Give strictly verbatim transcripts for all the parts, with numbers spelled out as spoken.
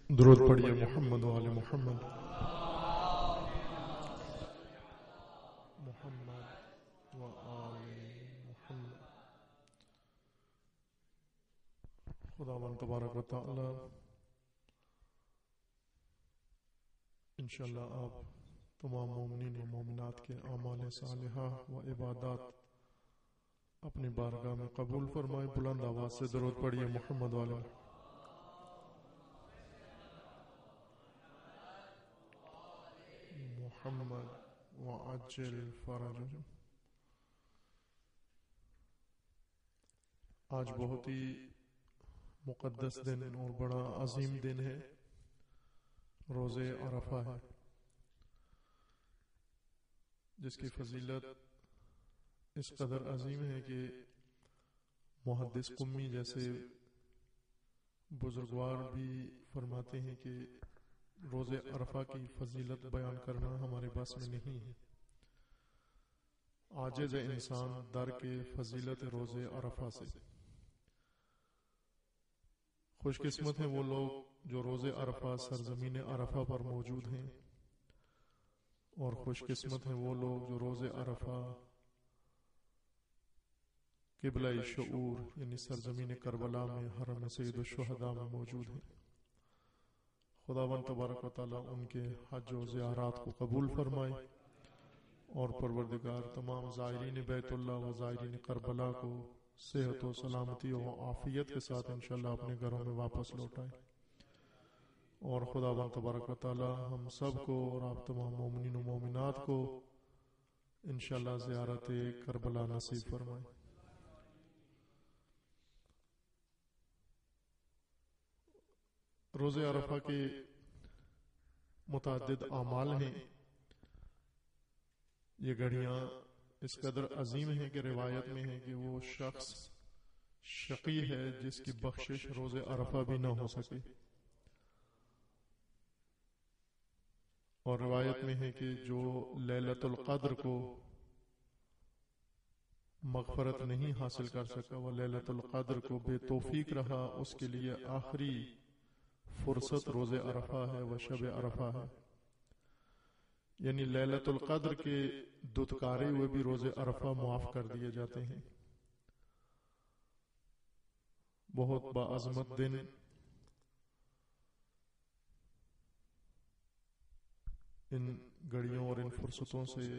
درود پڑھیے محمد و آل محمد محمد و آل محمد. خداوند تبارک و تعالی انشاءاللہ آپ تمام مومنین و مومنات کے اعمال صالحہ و عبادات اپنی بارگاہ میں قبول فرمائے. بلند آواز سے درود پڑھیے محمد و آل محمد. محمد وعجل فرجهم. آج بہت ہی مقدس دن اور بڑا عظیم دن ہے، روزے عرفہ ہے، جس کی فضیلت اس قدر عظیم ہے کہ محدث قمی جیسے بزرگوار بھی فرماتے ہیں کہ روزے عرفہ کی فضیلت بیان کرنا ہمارے بس میں نہیں ہے. عاجز انسان در کے فضیلت روزے عرفہ سے. خوش قسمت ہیں وہ لوگ جو روزے عرفہ سرزمین عرفہ پر موجود ہیں، اور خوش قسمت ہیں وہ لوگ جو روزے عرفہ قبلہ شعور یعنی سرزمین کربلا میں حرم سید الشہداء میں موجود ہیں. خداوند تبارک و تعالی ان کے حج و زیارات کو قبول فرمائے، اور پروردگار تمام زائرین بیت اللہ و زائرین کربلا کو صحت و سلامتی و عافیت کے ساتھ انشاءاللہ اپنے گھروں میں واپس لوٹائے. اور خداوند تبارک و تعالی ہم سب کو اور آپ تمام مومنین و مومنات کو انشاءاللہ زیارت کربلا نصیب فرمائے. روزے عرفہ کے متعدد اعمال ہیں. یہ گھڑیاں اس قدر عظیم ہیں کہ روایت میں ہے کہ وہ شخص شقی ہے جس کی بخشش روزے عرفہ بھی نہ ہو سکے. اور روایت میں ہے کہ جو لیلۃ القدر کو مغفرت نہیں حاصل کر سکا وہ لیلۃ القدر کو بے توفیق رہا، اس کے لیے آخری فرصت روز عرفہ ہے و شب عرفہ ہے. یعنی لیلۃ القدر کے دتکارے ہوئے بھی روز عرفہ معاف کر دیے جاتے ہیں. بہت باعظمت دن. ان گھڑیوں اور ان فرصتوں سے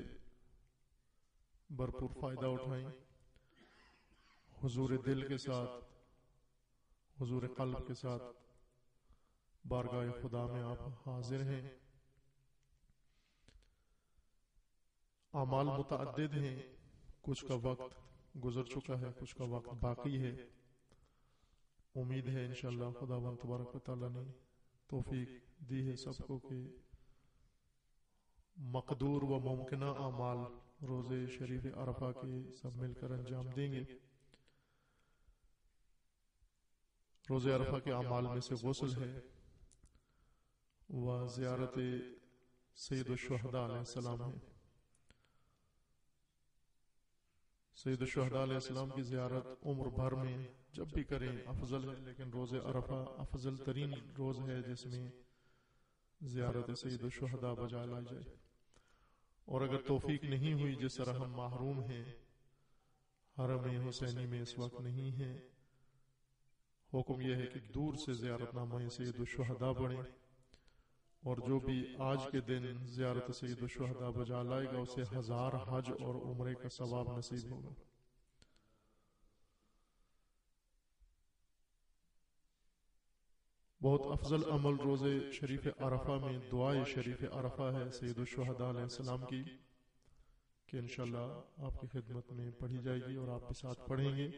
بھرپور فائدہ اٹھائیں. حضور دل کے ساتھ، حضور قلب کے ساتھ بارگاہ خدا میں آپ حاضر ہیں. اعمال متعدد ہیں، کچھ کا وقت گزر چکا ہے، کچھ کا وقت باقی ہے. امید ہے انشاءاللہ خداوند تبارک و تعالی نے توفیق دی ہے سب کو کہ مقدور و ممکنہ اعمال روزے شریف عرفہ کے سب مل کر انجام دیں گے. روزے عرفہ کے اعمال میں سے غسل ہے و زیارت سید الشہداء علیہ السلام ہے. سید الشہداء علیہ السلام کی زیارت عمر بھر میں جب بھی کریں افضل ہے، لیکن روز عرفہ افضل ترین روز ہے جس میں زیارت سید الشہداء بجا لائی جائے. اور اگر توفیق نہیں ہوئی، جس طرح ہم محروم ہیں، حرم حسینی میں اس وقت نہیں ہیں، حکم یہ ہے کہ دور سے زیارت نامہ سید الشہداء پڑھیں، اور جو بھی آج کے دن زیارت سید الشہداء بجا لائے گا اسے ہزار حج اور عمرے کا ثواب نصیب ہوگا. بہت افضل عمل روزے شریف عرفہ میں دعائے شریف عرفہ ہے سید الشہداء علیہ السلام کی، کہ انشاءاللہ آپ کی خدمت میں پڑھی جائے گی اور آپ کے ساتھ پڑھیں گے.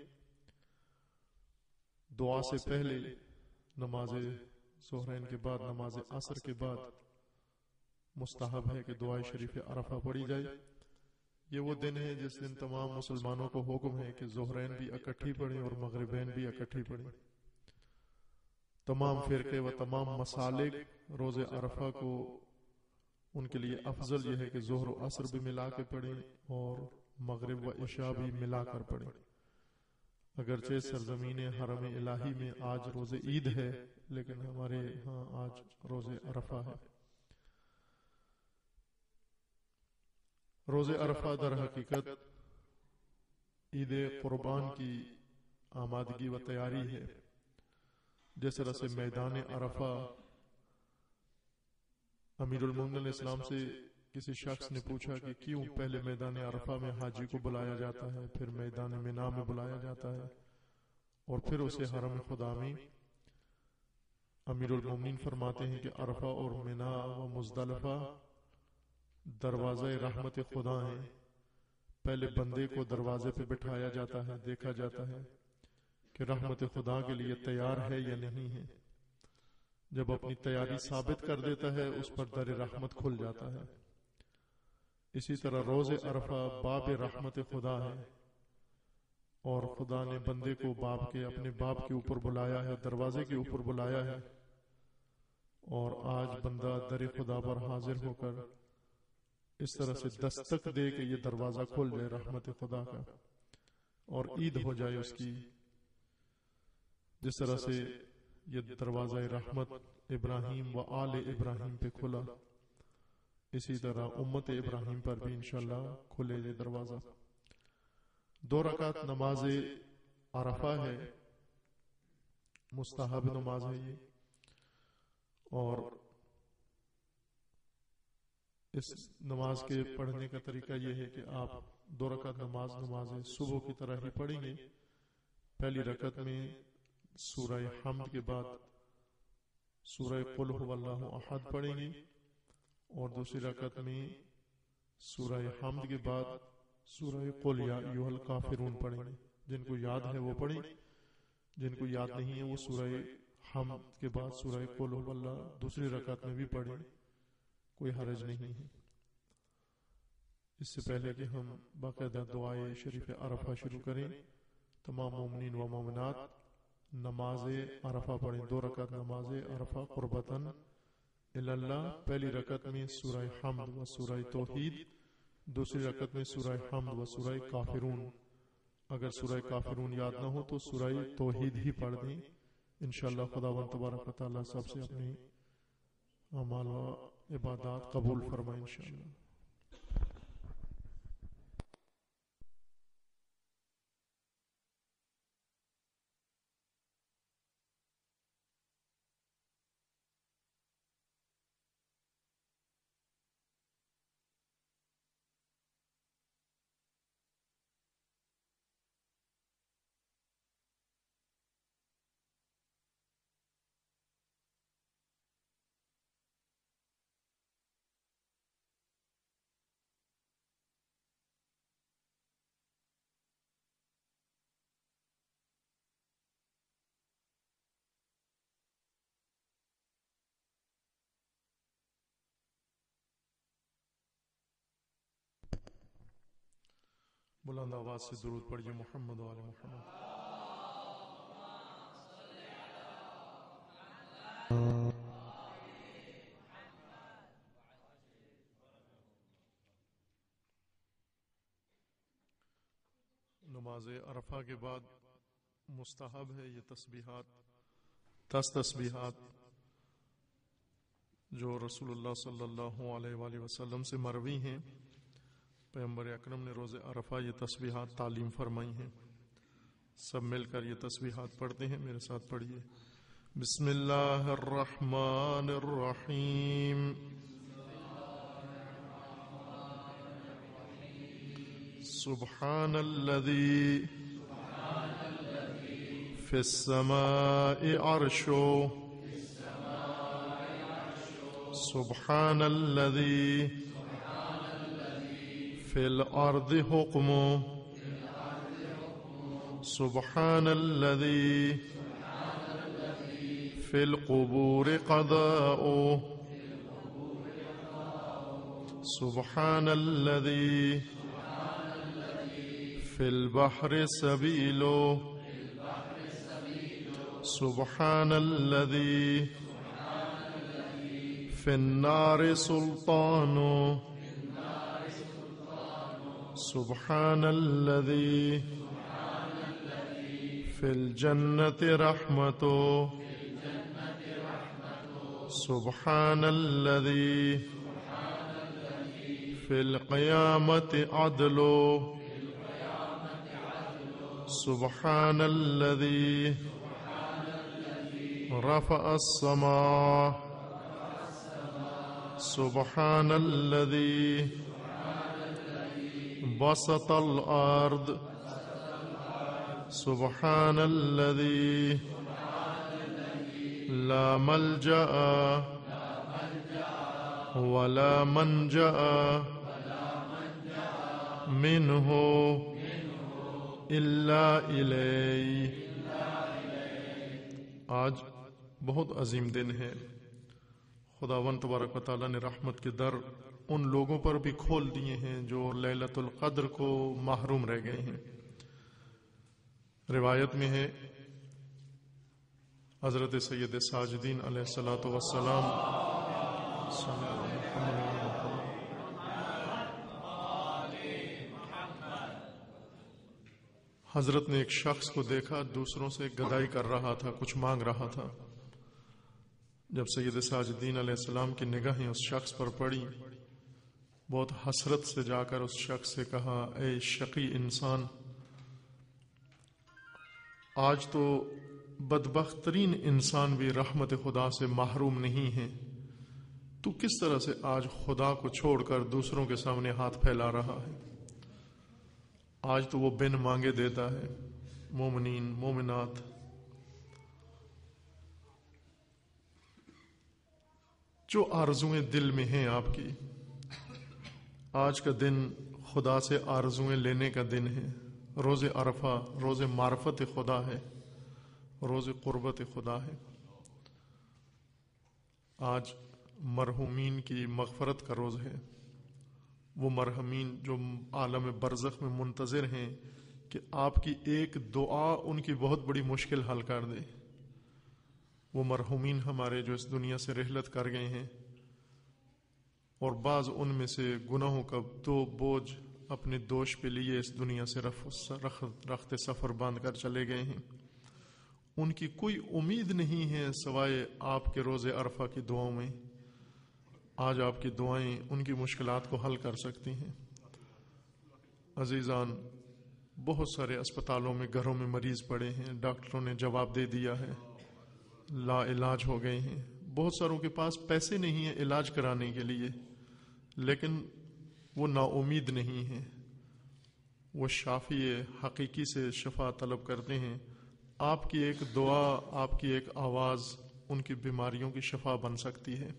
دعا سے پہلے نماز ظہرین کے بعد، نماز عصر کے بعد مستحب ہے کہ دعائے شریف عرفہ پڑھی جائے. یہ وہ دن ہے جس دن تمام مسلمانوں کو حکم ہے کہ ظہرین بھی اکٹھی پڑھیں اور مغربین بھی اکٹھی پڑھیں. تمام فرقے و تمام مسالک روز عرفہ کو ان کے لیے افضل یہ ہے کہ ظہر و عصر بھی ملا کے پڑھیں اور مغرب و عشاء بھی ملا کر پڑھیں. اگرچہ سرزمین حرم الہی میں آج روز عید ہے، لیکن ہمارے ہاں آج روز عرفہ ہے۔ روز عرفہ در حقیقت عید قربان کی آمادگی و تیاری ہے۔ جس طرح سے میدان عرفہ، امیر المومنین علیہ السلام سے کسی شخص نے پوچھا کہ کیوں پہلے میدان عرفہ میں حاجی کو بلایا جاتا ہے، پھر میدان منا میں بلایا جاتا ہے، اور پھر اسے حرم خدا میں۔ امیر المومنین فرماتے ہیں کہ عرفہ اور منا و مزدلفہ دروازہ رحمت خدا ہیں۔ پہلے بندے کو دروازے پہ بٹھایا جاتا ہے، دیکھا جاتا ہے کہ رحمت خدا کے لیے تیار ہے یا نہیں ہے۔ جب اپنی تیاری ثابت کر دیتا ہے، اس پر در رحمت کھل جاتا ہے۔ اسی طرح روز عرفہ باب رحمت خدا ہے، اور خدا نے بندے کو باپ کے اپنے باپ کے اوپر بلایا ہے، دروازے کے اوپر بلایا ہے، اور آج بندہ در خدا پر حاضر ہو کر اس طرح سے دستک دے کہ یہ دروازہ کھل جائے رحمت خدا کا، اور عید ہو جائے اس کی۔ جس طرح سے یہ دروازہ رحمت ابراہیم و آل ابراہیم پہ کھلا، اسی طرح امت ابراہیم پر بھی انشاءاللہ کھلے یہ دروازہ۔ دو رکعت نماز عرفہ ہے، مستحب نماز ہے یہ، اور اس نماز کے پڑھنے کا طریقہ یہ ہے کہ آپ دو رکعت نماز نماز صبح کی طرح ہی پڑھیں گے۔ پہلی رکعت میں سورہ حمد کے بعد سورہ قل هو اللہ احد پڑھیں گے، اور دوسری رکعت میں سورہ حمد کے بعد سورہ قل یا ایھا الکافرون پڑھیں گے۔ جن کو یاد ہے وہ پڑھیں، جن کو یاد نہیں ہے وہ سورہ حمد کے بعد سورہ قل هو اللہ دوسری رکعت میں بھی پڑھیں، کوئی حرج نہیں ہے۔ اس سے پہلے کہ ہم باقاعدہ دعائے شریف عرفہ شروع کریں، تمام مومنین و مومنات نماز عرفہ پڑھیں۔ دو رکعت نماز عرفہ قربتاً اللہ، پہلی رکعت میں سورہ حمد و سورہ توحید، دوسری رکعت میں سورہ حمد و سورہ کافرون۔ اگر سورہ کافرون یاد نہ ہو تو سورہ توحید ہی پڑھ دیں، انشاءاللہ خداوند تبارک و تعالیٰ سب سے اپنے اعمال و عبادات قبول فرمائیں انشاءاللہ۔ بلند آواز سے درود پڑھیے محمد و آل محمد۔ نماز عرفہ کے بعد مستحب ہے یہ تسبیحات، دس تسبیحات جو رسول اللہ صلی اللہ علیہ وآلہ وسلم سے مروی ہیں۔ پیغمبر اکرم نے روز عرفہ یہ تسبیحات تعلیم فرمائی ہیں۔ سب مل کر یہ تسبیحات پڑھتے ہیں، میرے ساتھ پڑھیے۔ بسم اللہ الرحمن الرحیم، سبحان الذی فی السماء عرشو، سبحان الذی فی الارض حکم، سبحان الذی فی القبور قضاء، سبحان الذی فی البحر سبیل، سبحان الذی فی النار سلطان، سبحان الذی فی الجنة رحمت، سبحان الذي في القيامة عدل سبحان الذي رفع السماء سبحان الذي بسط الأرض سبحان الذي لا ملجأ ولا منجأ منه إلا إليه. آج بہت عظیم دن ہے. خداوند تبارک و تعالیٰ نے رحمت کے در ان لوگوں پر بھی کھول دیے ہیں جو لیلۃ القدر کو محروم رہ گئے ہیں. روایت میں ہے حضرت سید ساجدین علیہ الصلوۃ والسلام حضرت نے ایک شخص کو دیکھا دوسروں سے گدائی کر رہا تھا، کچھ مانگ رہا تھا. جب سید ساجدین علیہ السلام کی نگاہیں اس شخص پر پڑی، بہت حسرت سے جا کر اس شخص سے کہا، اے شقی انسان، آج تو بدبخت ترین انسان بھی رحمت خدا سے محروم نہیں ہے. تو کس طرح سے آج خدا کو چھوڑ کر دوسروں کے سامنے ہاتھ پھیلا رہا ہے؟ آج تو وہ بن مانگے دیتا ہے. مومنین مومنات، جو آرزویں دل میں ہیں آپ کی، آج کا دن خدا سے آرزویں لینے کا دن ہے. روز عرفہ روز معرفت خدا ہے، روز قربت خدا ہے. آج مرحومین کی مغفرت کا روز ہے. وہ مرحومین جو عالم برزخ میں منتظر ہیں کہ آپ کی ایک دعا ان کی بہت بڑی مشکل حل کر دے. وہ مرحومین ہمارے جو اس دنیا سے رحلت کر گئے ہیں، اور بعض ان میں سے گناہوں کا دو بوجھ اپنے دوش پہ لیے اس دنیا سے رخت سفر باندھ کر چلے گئے ہیں. ان کی کوئی امید نہیں ہے سوائے آپ کے روز عرفہ کی دعاؤں میں. آج آپ کی دعائیں ان کی مشکلات کو حل کر سکتی ہیں. عزیزان، بہت سارے اسپتالوں میں گھروں میں مریض پڑے ہیں، ڈاکٹروں نے جواب دے دیا ہے، لا علاج ہو گئے ہیں. بہت ساروں کے پاس پیسے نہیں ہیں علاج کرانے کے لیے، لیکن وہ نا امید نہیں ہیں. وہ شافی حقیقی سے شفا طلب کرتے ہیں. آپ کی ایک دعا، آپ کی ایک آواز ان کی بیماریوں کی شفا بن سکتی ہے.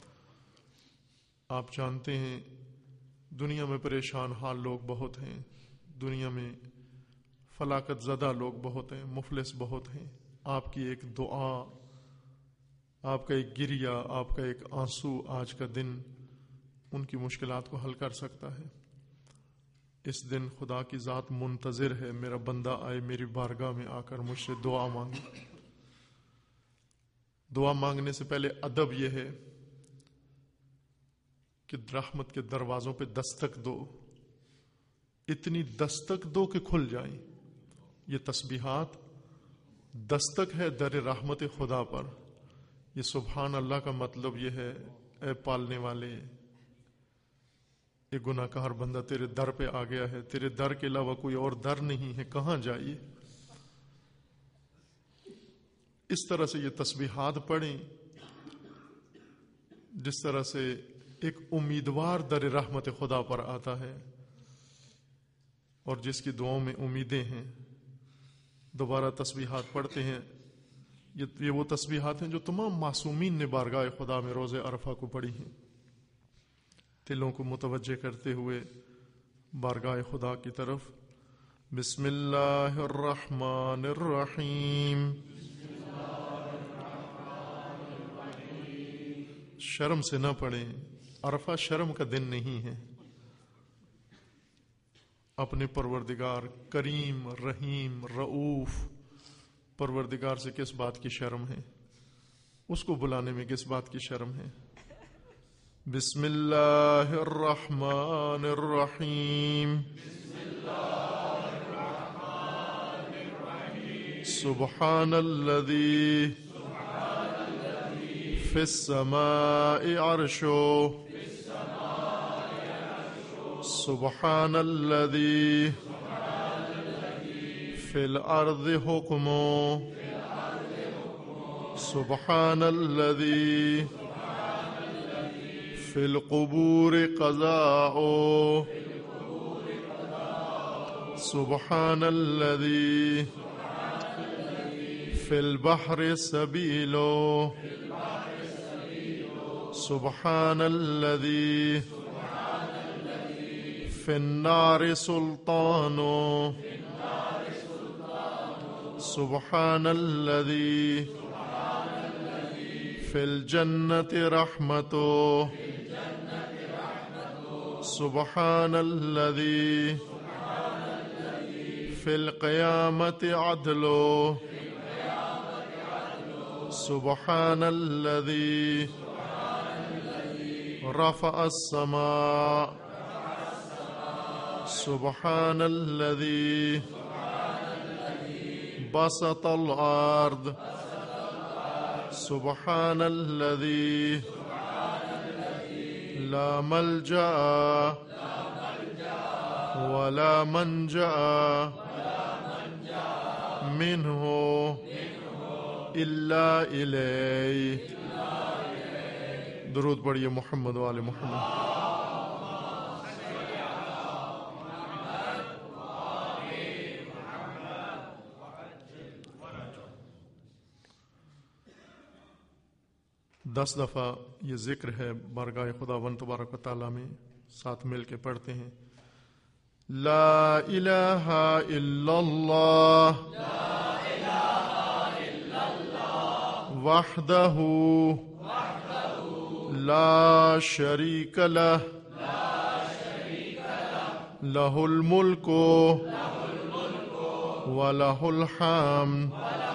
آپ جانتے ہیں دنیا میں پریشان حال لوگ بہت ہیں، دنیا میں فلاکت زدہ لوگ بہت ہیں، مفلس بہت ہیں. آپ کی ایک دعا، آپ کا ایک گریہ، آپ کا ایک آنسو آج کا دن ان کی مشکلات کو حل کر سکتا ہے. اس دن خدا کی ذات منتظر ہے، میرا بندہ آئے میری بارگاہ میں آ کر مجھ سے دعا مانگے. دعا مانگنے سے پہلے ادب یہ ہے کہ رحمت کے دروازوں پہ دستک دو، اتنی دستک دو کہ کھل جائیں. یہ تسبیحات دستک ہے در رحمت خدا پر. یہ سبحان اللہ کا مطلب یہ ہے، اے پالنے والے، یہ گناہ گار بندہ تیرے در پہ آ گیا ہے، تیرے در کے علاوہ کوئی اور در نہیں ہے، کہاں جائیے. اس طرح سے یہ تسبیحات پڑھیں جس طرح سے ایک امیدوار در رحمت خدا پر آتا ہے، اور جس کی دعاؤں میں امیدیں ہیں. دوبارہ تسبیحات پڑھتے ہیں. یہ وہ تسبیحات ہیں جو تمام معصومین نے بارگاہ خدا میں روز عرفہ کو پڑھی ہیں. دلوں کو متوجہ کرتے ہوئے بارگاہ خدا کی طرف. بسم اللہ الرحمن الرحیم. شرم سے نہ پڑھیں، عرفہ شرم کا دن نہیں ہے. اپنے پروردگار کریم رحیم رؤوف پروردگار سے کس بات کی شرم ہے؟ اس کو بلانے میں کس بات کی شرم ہے؟ بسم اللہ الرحمن الرحیم. سبحان الذی فی في السماء عرشه سبحان الذي في الأرض حكمه سبحان الذي في القبور قضاؤه سبحان الذي في البحر سبيله سبحان الذي في النار سلطانه سبحان الذي في الجنة رحمته سبحان الذي في القيامة عدله سبحان الذي رفع السماء سبحان الذي بسط الأرض سبحان الذي لا ملجأ ولا منجأ منه إلا إليه. درود پڑھیے محمد و آل محمد. दस दफ़ा ये जिक्र है बारगाह खुदावंद तबारक व तआला में, साथ मिल के पढ़ते हैं. ला इलाहा इल्लल्लाह वहदहू ला शरीक लह लहुल मुल्कु व लहुल हम्द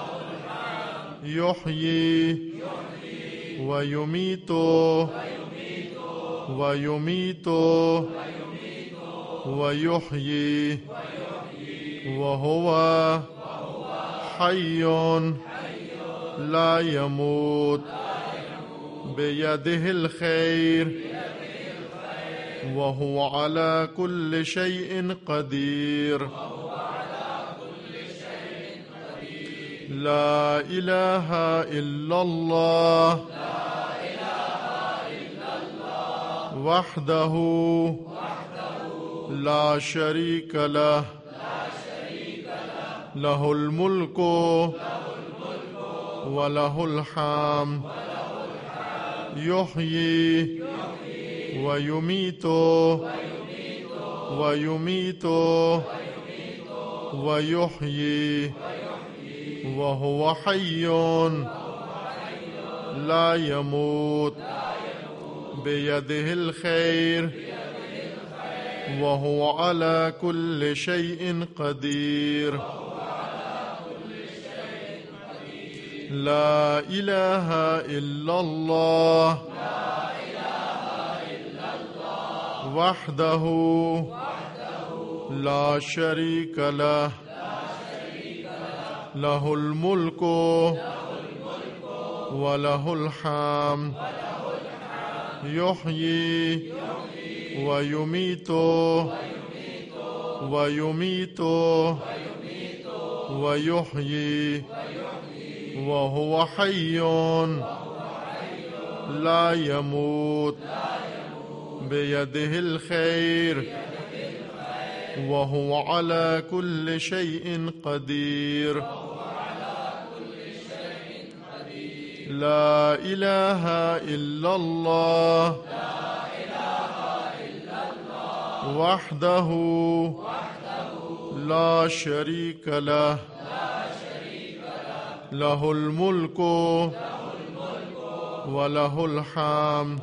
युह्यी व युमीतु व युमीतु व युह्यी व हुवा हय्युन ला यमूत बियदिहिल खैर व हुवा अला कुल्लि शैइन कदीर. ला इलाहा इल्लल्लाह वहदहू ला शरीक लह लहुल मुल्कु व लहुल हम्द युह्यी व युमीतु व युमीतु व युह्यी व हुवा हय्युन ला यमूत बियदिहिल खैर व हुवा अला कुल्लि शैइन कदीर. ला इलाहा इल्लल्लाह वहदहू ला शरीक लह लहुल मुल्कु व लहुल हम्द युह्यी व युमीतु व युमीतु व युह्यी व हुवा हय्युन ला यमूत बियदिहिल खैर व हुवा अला कुल्लि शैइन कदीर. ला इलाहा इल्लल्लाह वहदहू ला शरीक लह लहुल मुल्कु व लहुल हम्द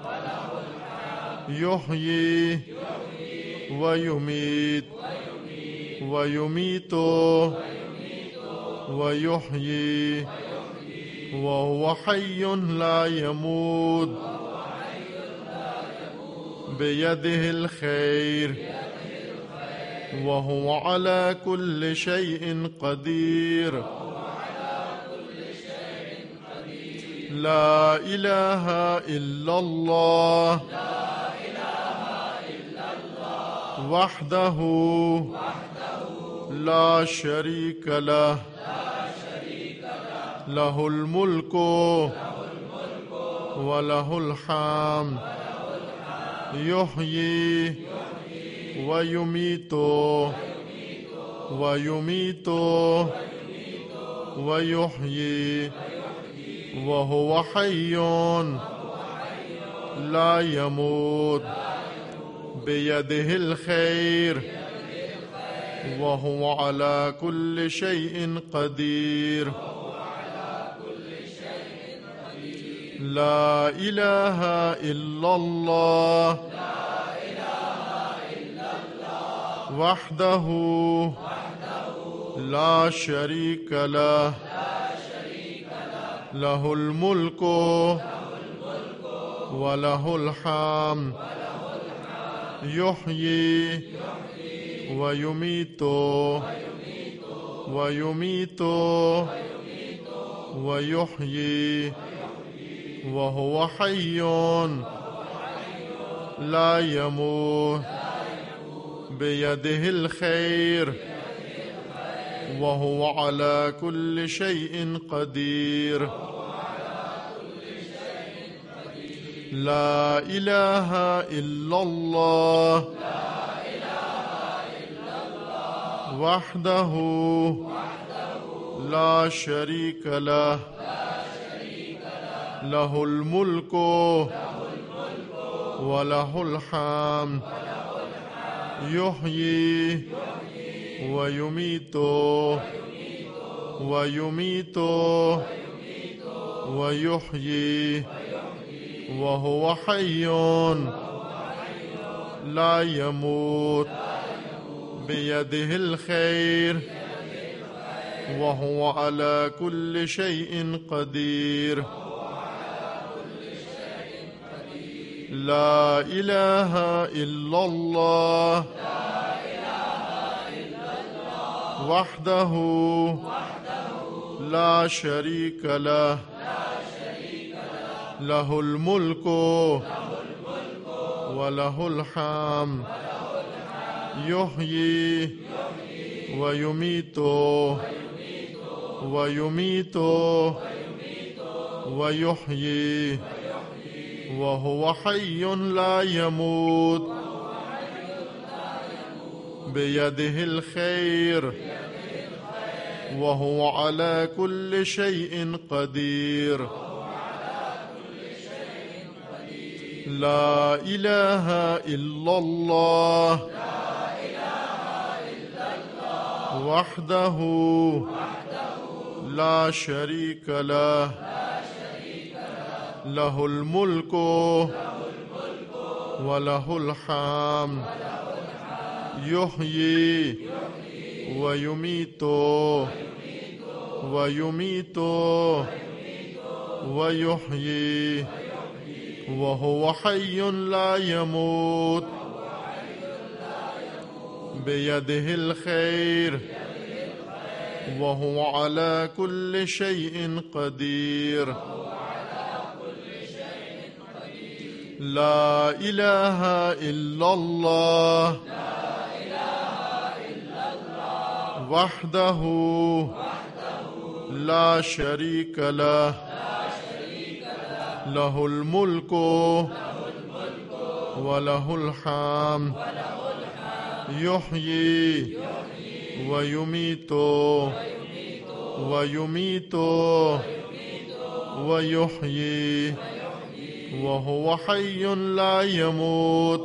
युह्यी व युमीत व युमीतु व युह्यी व हुवा हय्युन ला यमूत बियदिहिल खैर व हुवा अला कुल्लि शैइन कदीर. لا إله إلا الله وحده لا شريك له له الملك وله الحمد يحيي ويميت ويميت ويحيي وهو حي لا يموت بيده الخير وهو على كل شيء قدير لا إله إلا الله وحده لا شريك له له الملك وله الحمد يحيي ويميت ويميت ويحيي وهو حي لا يموت بيده الخير وهو على كل شيء قدير لا إله إلا الله وحده لا شريك له له الملك وله الحمد يحيي ويميت ويميت ويحيي وهو حي لا يموت بيده الخير وهو على كل شيء قدير لا إله إلا الله وحده لا شريك له له الملك وله الحمد يحيي ويميت ويميت ويحيي وهو حي لا يموت بيده الخير وهو على كل شيء قدير لا إله إلا الله وحده لا شريك له له الملك وله الحمد يحيي ويميت ويميت ويحيي وهو حي لا يموت بيده الخير وهو على كل شيء قدير لا إله إلا الله وحده لا شريك له له الملك وله الحمد يحيي ويميت ويميت ويحيي وهو حي لا يموت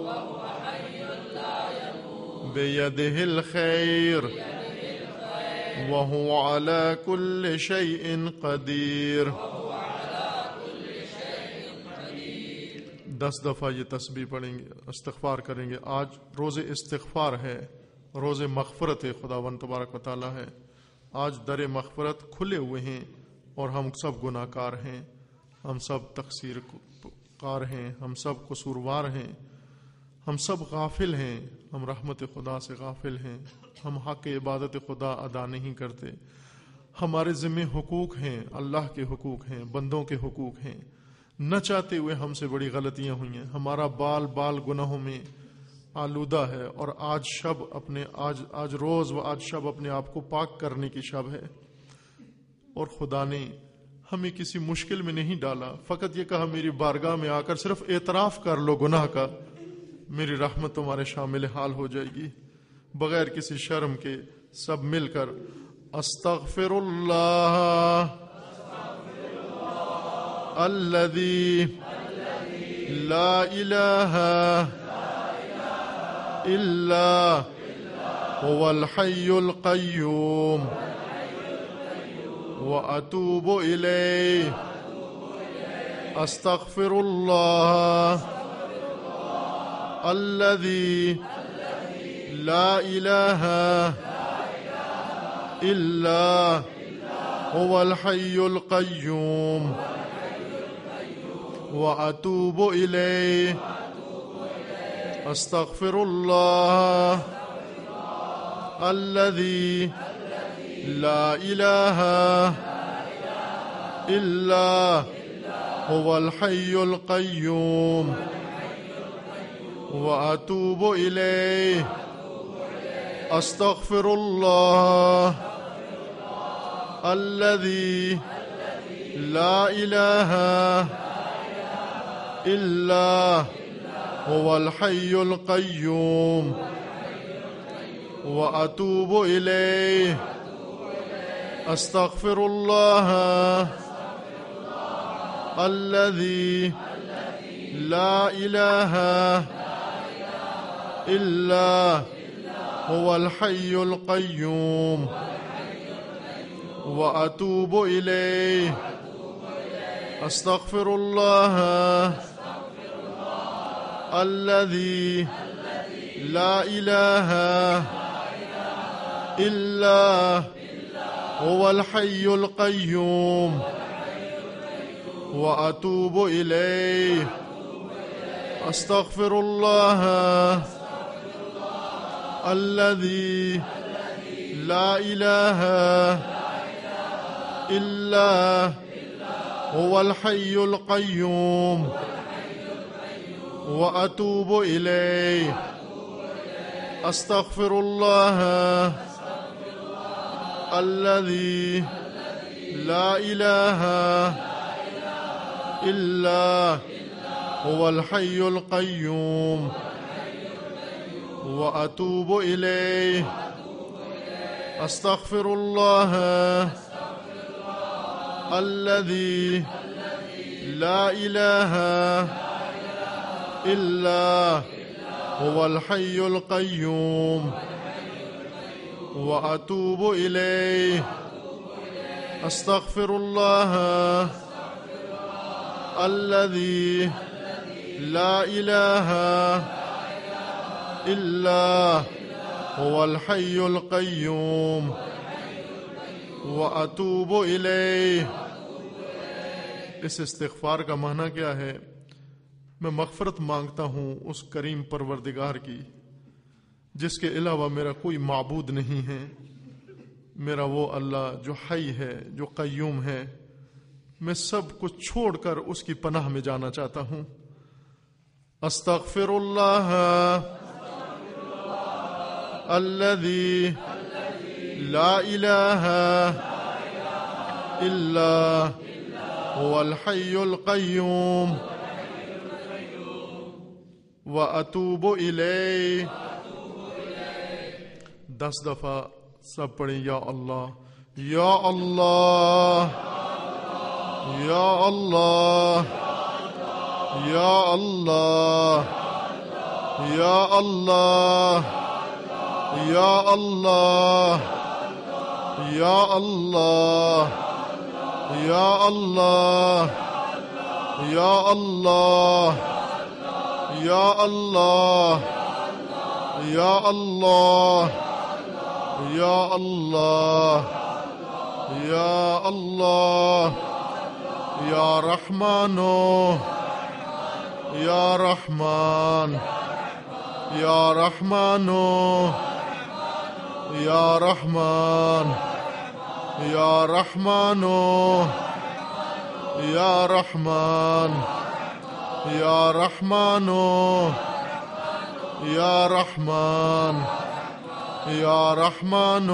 بيده الخير وهو على كل شيء قدير. दस दफ़ा ये तस्बीह पढ़ेंगे, इस्तिग़फ़ार करेंगे. आज रोज़े इस्तिग़फ़ार है, रोज़े मग़फ़िरत है, खुदावंद तबारक व तआला है. आज दर मग़फ़िरत खुले हुए हैं और हम सब गुनाहगार हैं, हम सब तक़सीर कार हैं, हम सब कसूरवार हैं, हम सब गाफिल हैं, हम रहमत खुदा से गाफिल हैं, हम हक़ इबादत खुदा अदा नहीं करते, ہمارے ذمہ حقوق ہیں، اللہ کے حقوق ہیں، بندوں کے حقوق ہیں، نہ چاہتے ہوئے ہم سے بڑی غلطیاں ہوئی ہیں، ہمارا بال بال گناہوں میں آلودہ ہے، اور آج شب اپنے آج آج روز و آج شب اپنے آپ کو پاک کرنے کی شب ہے، اور خدا نے ہمیں کسی مشکل میں نہیں ڈالا، فقط یہ کہا میری بارگاہ میں آ کر صرف اعتراف کر لو گناہ کا، میری رحمت تمہارے شامل حال ہو جائے گی، بغیر کسی شرم کے سب مل کر استغفر اللہ الذی لا الہ الا هو الحی القیوم واتوب الیہ استغفر اللہ الذی لا الہ الا هو الحی القیوم واتوب الیہ استغفر اللہ الذی لا الہ الا هو الحی القیوم واتوب الیہ استغفر اللہ الذی لا الہ الا هو الحی القیوم واتوب الیہ استغفر اللہ الذی لا الہ الا هو الحی القیوم واتوب الیہ استغفر اللہ الذی لا الہ الا هو الحی القیوم واتوب الیہ استغفر اللہ الذی لا الہ الا هو الحی القیوم واتوب الیہ استغفر اللہ الذی لا الہ الا هو الحی القیوم واتوب الیہ استغفر اللہ الذی لا الہ الا هو الحی القیوم واتوب الیہ استغفر اللہ الذی لا الہ الا هو الحی القیوم واتوب الیہ۔ اس استغفار کا معنی کیا ہے؟ میں مغفرت مانگتا ہوں اس کریم پروردگار کی جس کے علاوہ میرا کوئی معبود نہیں ہے، میرا وہ اللہ جو حی ہے، جو قیوم ہے، میں سب کچھ چھوڑ کر اس کی پناہ میں جانا چاہتا ہوں۔ استغفر اللہ الذی لا الہ الا هو الحی القیوم واتوب الیہ۔ دس دفعہ سب پڑھیں یا اللہ یا اللہ یا اللہ یا اللہ یا اللہ یا اللہ یا اللہ یا اللہ یا اللہ یا اللہ یا اللہ یا اللہ یا اللہ یا رحمان یا رحمان یا رحمان یا رحمان يا رحمن يا رحمن يا رحمن يا رحمن يا رحمن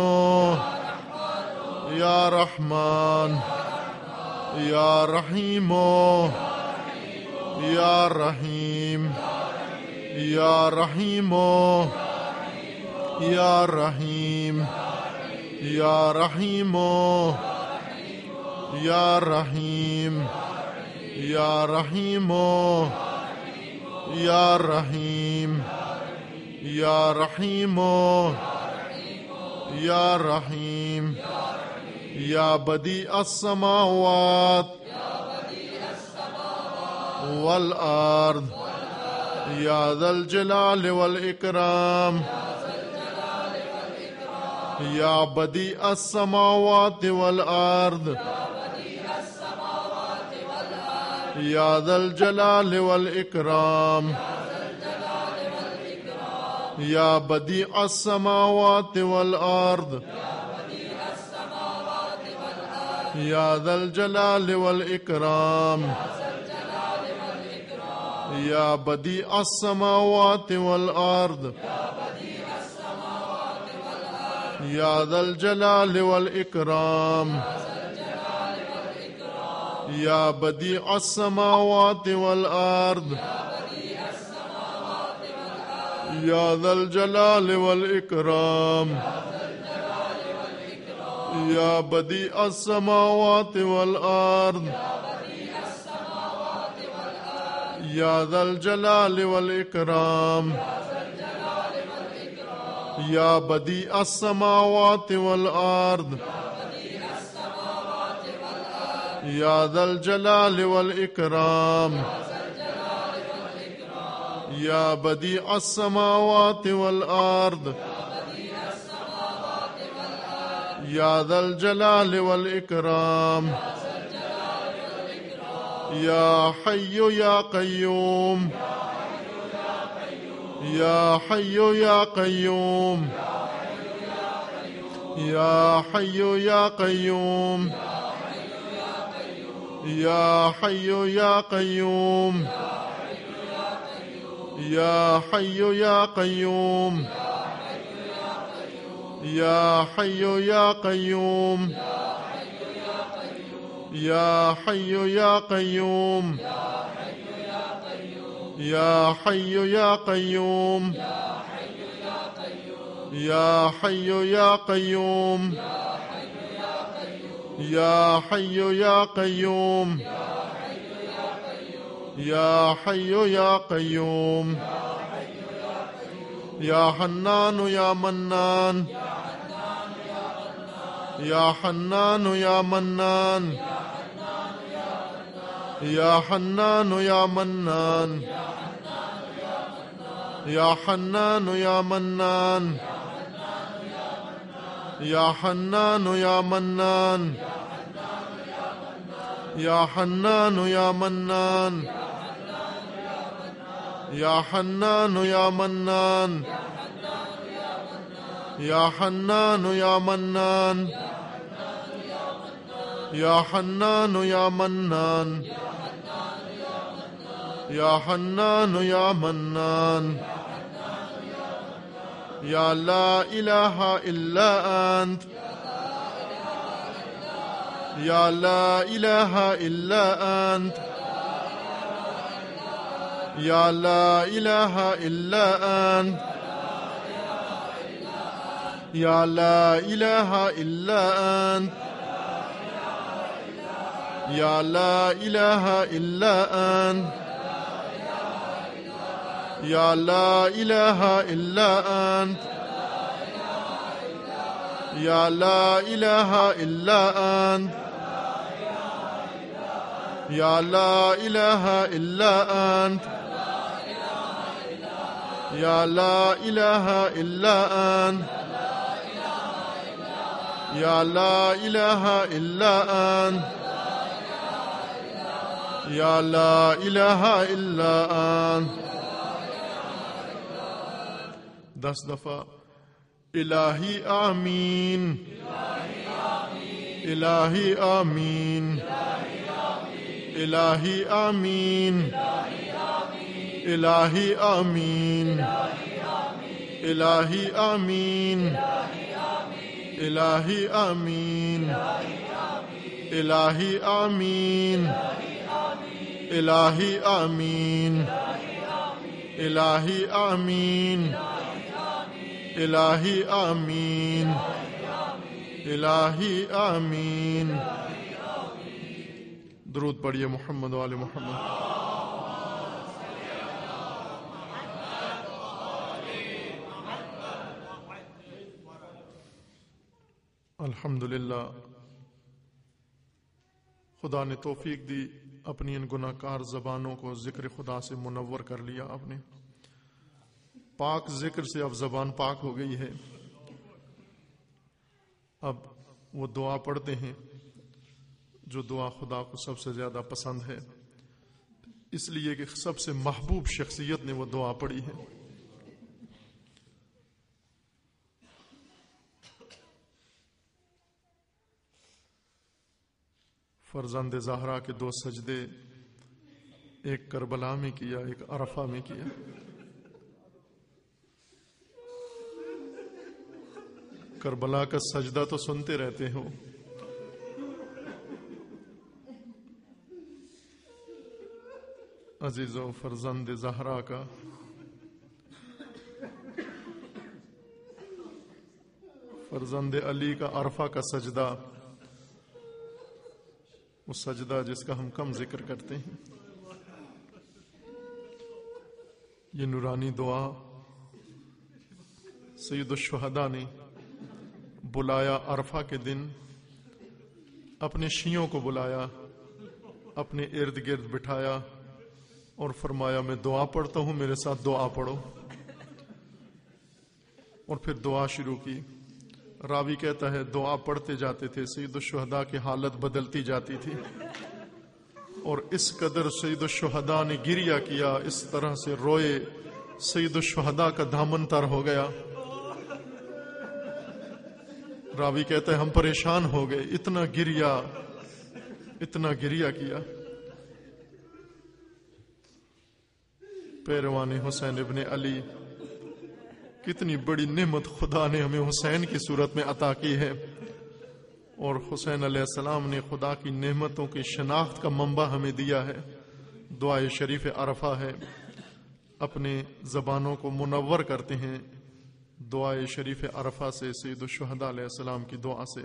يا رحمن يا رحيم يا رحيم يا رحيم يا رحيم يا رحيم يا رحيم يا رحيم يا رحيم يا رحيم يا رحيم يا بديع السماوات والأرض يا ذا الجلال والإكرام يا بديع السماوات والأرض يا ذا الجلال والإكرام يا بديع السماوات والأرض يا ذا الجلال والإكرام يا بديع السماوات والأرض يا ذا الجلال والإكرام يا بديع السماوات والأرض يا ذا الجلال والإكرام يا بديع السماوات والأرض يا ذا الجلال والإكرام يا بديع السماوات والأرض يا ذا الجلال والإكرام يا بديع السماوات والأرض يا ذا الجلال والإكرام يا حي يا قيوم يا حي يا قيوم يا حي يا قيوم يا حي يا قيوم يا حي يا قيوم يا حي يا قيوم يا حي يا قيوم يا حي يا قيوم يا حي يا قيوم يا حي يا قيوم يا حي يا قيوم يا حنان يا منان يا حنان يا منان يا حنان يا منان يا حنان يا منان يا حنان يا منان يا حنان يا منان يا حنان يا منان يا حنان يا منان يا حنان يا منان يا حنان يا منان يا لا إله إلا أنت يا لا إله إلا أنت يا لا إله إلا أنت يا لا إله إلا أنت يا لا إله إلا أنت يا لا إله إلا أنت يا لا إله إلا أنت يا لا إله إلا أنت يا لا إله إلا أنت يا لا إله إلا أنت يا لا إله إلا أنت. दस दफा इलाही आमीन, الہی آمین الہی آمین الہی آمین الہی آمین الہی آمین الہی آمین الہی آمین الہی آمین الہی آمین الہی آمین درود پڑھیے محمد و آل محمد. الحمدللہ خدا نے توفیق دی اپنی ان گناہ کار زبانوں کو ذکر خدا سے منور کر لیا. آپ نے پاک ذکر سے اب زبان پاک ہو گئی ہے. اب وہ دعا پڑھتے ہیں جو دعا خدا کو سب سے زیادہ پسند ہے، اس لیے کہ سب سے محبوب شخصیت نے وہ دعا پڑھی ہے. فرزند زہرا کے دو سجدے ایک کربلا میں کیا، ایک عرفہ میں کیا. کربلا کا سجدہ تو سنتے رہتے ہو، عزیزو فرزند زہرا کا فرزند علی کا عرفہ کا سجدہ، وہ سجدہ جس کا ہم کم ذکر کرتے ہیں. یہ نورانی دعا سید الشہداء نے بلایا عرفہ کے دن، اپنے شیعوں کو بلایا، اپنے ارد گرد بٹھایا اور فرمایا میں دعا پڑھتا ہوں، میرے ساتھ دعا پڑھو. اور پھر دعا شروع کی. راوی کہتا ہے دعا پڑھتے جاتے تھے، سید الشہداء کی حالت بدلتی جاتی تھی، اور اس قدر سید الشہداء نے گریہ کیا، اس طرح سے روئے، سید الشہداء کا دامن تر ہو گیا. راوی کہتا ہے ہم پریشان ہو گئے، اتنا گریہ اتنا گریہ کیا. پیروان حسین ابن علی، کتنی بڑی نعمت خدا نے ہمیں حسین کی صورت میں عطا کی ہے، اور حسین علیہ السلام نے خدا کی نعمتوں کی شناخت کا منبع ہمیں دیا ہے. دعائے شریف عرفہ ہے، اپنے زبانوں کو منور کرتے ہیں دعائے شریف عرفہ سے، سید الشہداء علیہ السلام کی دعا سے.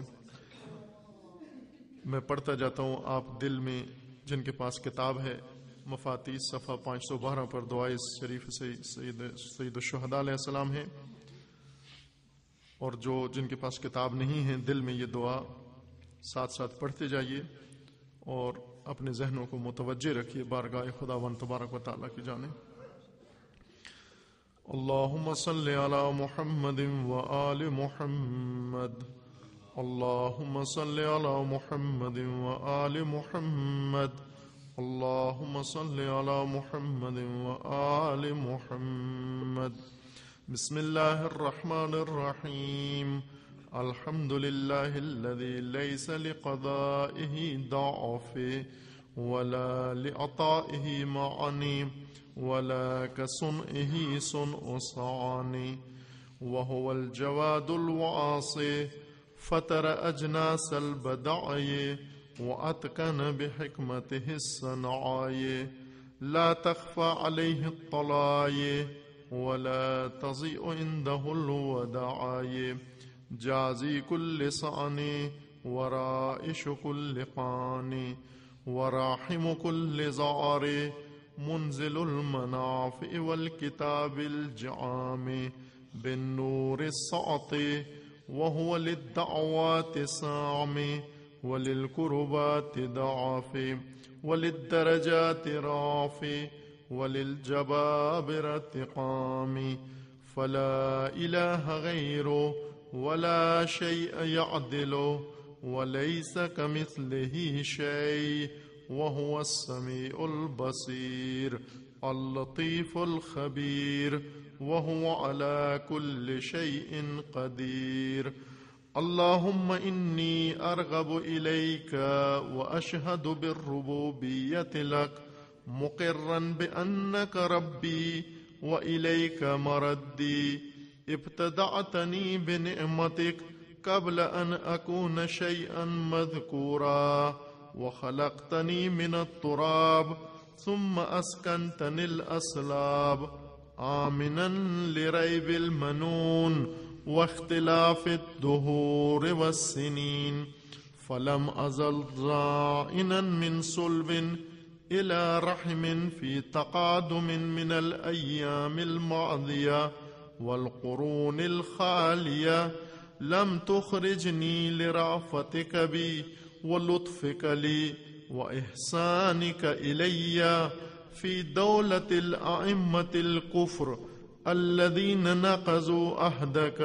میں پڑھتا جاتا ہوں، آپ دل میں جن کے پاس کتاب ہے مفاتیح صفحہ پانچ سو بارہ پر دعائے شریف سے سید سید الشہداء علیہ السلام ہے، اور جو جن کے پاس کتاب نہیں ہے دل میں یہ دعا ساتھ ساتھ پڑھتے جائیے اور اپنے ذہنوں کو متوجہ رکھیے بارگاہ خداوند تبارک و تعالیٰ کی جانب. اللہم صلی علی محمد و آل محمد، اللہم صلی علی محمد و آل محمد، اللہم صلی علی محمد و آل محمد. بسم اللہ الرحمن الرحیم. الحمد للہ الذی لیس لقضائہ ضعف ولا لعطائہ معنی ولا كصنعه صنع صانع وهو الجواد الوعاصي فتر أجناس البدعي وأتقن بحكمته الصنعاي لا تخفى عليه الطلاي ولا تضيء عنده الودعاي جازي كل صانع ورائش كل قانع وراحم كل زعر منزل المنافع والكتاب الجعام بالنور السعطي وهو للدعوات ساعم وللكربات ضعف وللدرجات رافع وللجبابرة قام فلا إله غيره ولا شيء يعدله وليس كمثله شيء وهو السميع البصير اللطيف الخبير وهو على كل شيء قدير اللهم إني أرغب إليك وأشهد بالربوبية لك مقرا بأنك ربي وإليك مردي ابتدعتني بنعمتك قبل أن أكون شيئا مذكورا وخلقتني من التراب ثم أسكنتني الأصلاب آمنا لريب المنون واختلاف الدهور والسنين فلم أزل ضائنا من صلب إلى رحم في تقادم من الأيام الماضية والقرون الخالية لم تخرجني لرأفتك بي ولطفك لي وإحسانك إلي في دولة الأئمة الكفر الذين نقضوا عهدك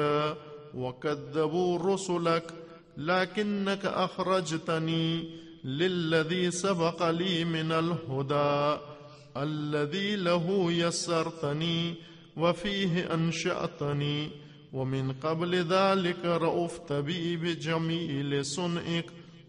وكذبوا رسلك لكنك أخرجتني للذي سبق لي من الهدى الذي له يسرتني وفيه أنشأتني ومن قبل ذلك رأفت بي بجميل صنعك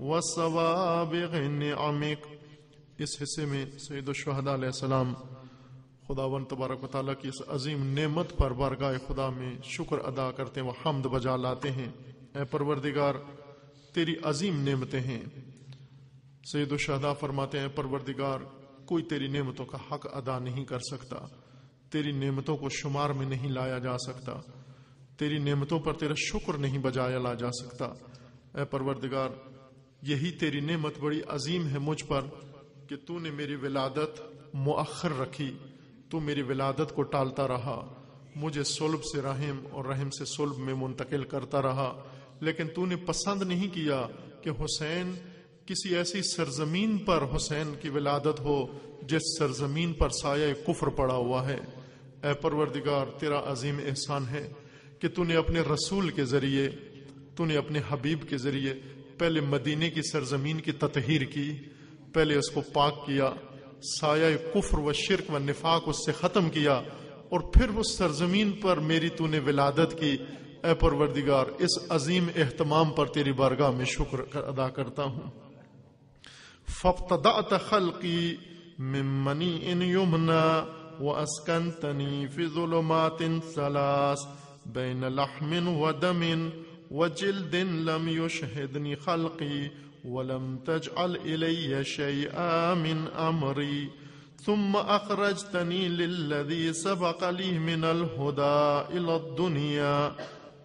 وسوابغ نعمك. اس حصے میں سید الشہداء علیہ السلام خداوند تبارک و تعالیٰ کی اس عظیم نعمت پر بارگاہ خدا میں شکر ادا کرتے ہیں، وہ حمد بجا لاتے ہیں. اے پروردگار تیری عظیم نعمتیں ہیں. سید الشہداء فرماتے ہیں پروردگار کوئی تیری نعمتوں کا حق ادا نہیں کر سکتا، تیری نعمتوں کو شمار میں نہیں لایا جا سکتا، تیری نعمتوں پر تیرا شکر نہیں بجایا لا جا سکتا. اے پروردگار یہی تیری نعمت بڑی عظیم ہے مجھ پر کہ تو نے میری ولادت مؤخر رکھی، تو میری ولادت کو ٹالتا رہا، مجھے صلب سے رحم اور رحم سے صلب میں منتقل کرتا رہا، لیکن تو نے پسند نہیں کیا کہ حسین کسی ایسی سرزمین پر حسین کی ولادت ہو جس سرزمین پر سایہ کفر پڑا ہوا ہے. اے پروردگار تیرا عظیم احسان ہے کہ تو نے اپنے رسول کے ذریعے، تو نے اپنے حبیب کے ذریعے پہلے مدینے کی سرزمین کی تطہیر کی، پہلے اس کو پاک کیا، سایہ کفر و شرک و نفاق اس سے ختم کیا، اور پھر اس سرزمین پر میری تو نے ولادت کی. اے پروردگار اس عظیم اہتمام پر تیری بارگاہ میں شکر ادا کرتا ہوں. فابتدأت خلقی من منیء یمنی واسکنتنی فی ظلمات ثلاث بین لحم و دم وجلد لم يشهدني خلقي ولم تجعل إلي شيئا من أمري ثم أخرجتني للذي سبق لي من الهدى إلى الدنيا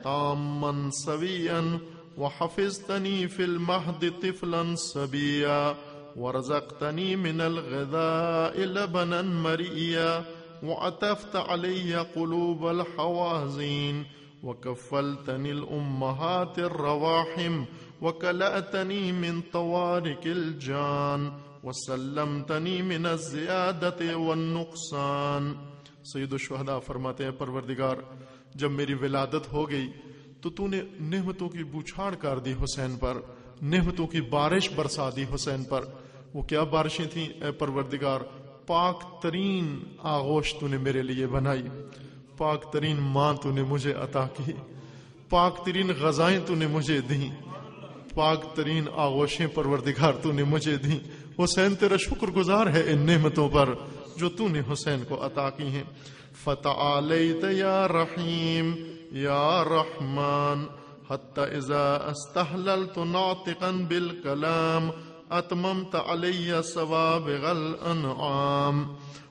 تاما سويا وحفظتني في المهد طفلا صبيا ورزقتني من الغذاء لبنا مرئيا وعطفت علي قلوب الحوازين وكفلتني الأمهات الرواحم وكلأتني من طوارق الجان وسلمتنی من الزیادت والنقصان. سید الشہداء فرماتے ہیں پروردگار جب میری ولادت ہو گئی تو تو نے نعمتوں کی بوچھاڑ کر دی حسین پر، نعمتوں کی بارش برسا دی حسین پر. وہ کیا بارشیں تھیں اے پروردگار؟ پاک ترین آغوش تو نے میرے لیے بنائی، پاک ترین ماں تو نے مجھے عطا کی، پاک ترین غذائیں تو نے مجھے دیں، پاک ترین آغوشیں پروردگار تو نے مجھے دیں. حسین تیرا شکر گزار ہے ان نعمتوں پر جو تو نے حسین کو عطا کی ہیں. فتعالیت یا رحیم یا رحمان حتی اذا استحللت ناطقا بالکلام اتممت علی سوابغ الانعام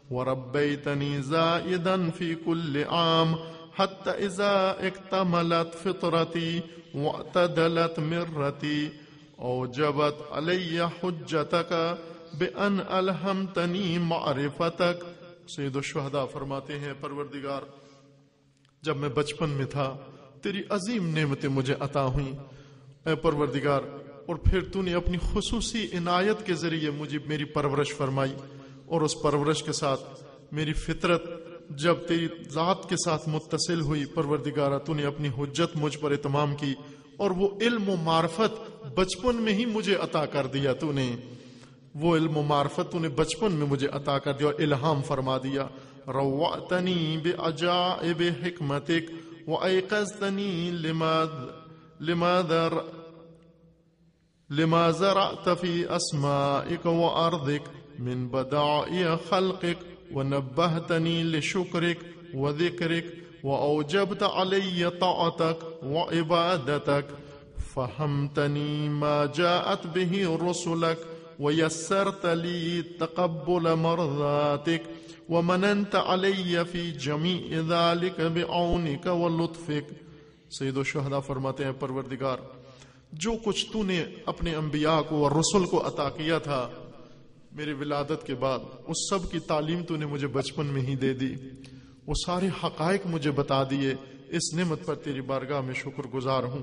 وربیتنی زائدا فی کل عام حتی اذا اکتملت فطرتی واعتدلت مرتی اوجبت علی حجتک بان الہمتنی معرفتک. سید الشہداء فرماتے ہیں پروردگار جب میں بچپن میں تھا تیری عظیم نعمتیں مجھے عطا ہوئیں اے پروردگار، اور پھر تو نے اپنی خصوصی عنایت کے ذریعے مجھے میری پرورش فرمائی، اور اس پرورش کے ساتھ میری فطرت جب تیری ذات کے ساتھ متصل ہوئی پروردگارہ تو نے اپنی حجت مجھ پر اتمام کی، اور وہ علم و معرفت بچپن میں ہی مجھے عطا کر دیا. تو نے وہ علم و معرفت تو نے بچپن میں مجھے عطا کر دیا اور الہام فرما دیا. روعتنی بعجائب حکمتک وایقظتنی لما لماذا لما زرعت في أسمائك وأرضك من بدائع خلقك ونبهتني لشكرك وذكرك وأوجبت علي طاعتك وعبادتك فهمتني ما جاءت به رسلك ويسرت لي تقبل مرضاتك ومننت علي في جميع ذلك بعونك ولطفك. سید الشہداء فرماتے ہیں پروردگار جو کچھ تو نے اپنے انبیاء کو اور رسل کو عطا کیا تھا میرے ولادت کے بعد، اس سب کی تعلیم تو نے مجھے بچپن میں ہی دے دی، وہ سارے حقائق مجھے بتا دیے، اس نعمت پر تیری بارگاہ میں شکر گزار ہوں.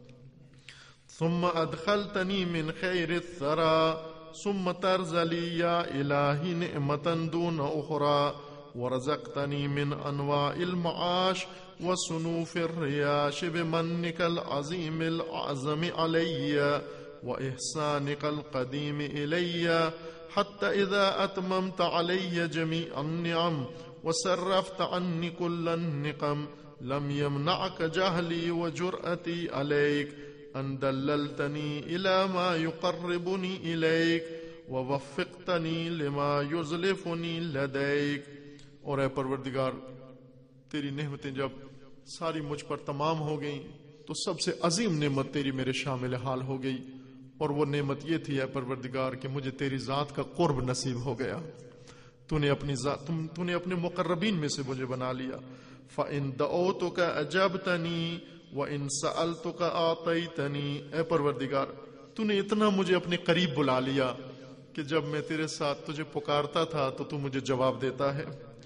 ثم ادخلتنی من خیر الثرى ثم ترزلی یا الہی نعمتا دون اخرى ورزقتنی من انواع المعاش وصنوف الرياش بمنك العظيم الأعظم علي وإحسانك القديم إلي حتى إذا أتممت علي جميع النعم وصرفت عني كل النقم لم يمنعك جهلي وجرأتي عليك أن دللتني إلى ما يقربني إليك ووفقتنی لما یزلفنی لدیک. اور اے پروردگار تیری نعمتیں جب ساری مجھ پر تمام ہو گئیں تو سب سے عظیم نعمت تیری میرے شامل حال ہو گئی، اور وہ نعمت یہ تھی اے پروردگار کہ مجھے تیری ذات کا قرب نصیب ہو گیا. تو نے اپنی ذات تم تو نے اپنے مقربین میں سے مجھے بنا لیا. فَإِن دَعَوْتُكَ أَجَبْتَنِي وَإِن سَأَلْتُكَ أَعْطَيْتَنِي. اے پروردگار تو نے اتنا مجھے اپنے قریب بلا لیا کہ جب میں تیرے ساتھ تجھے پکارتا تھا تو تو مجھے جواب دیتا ہے،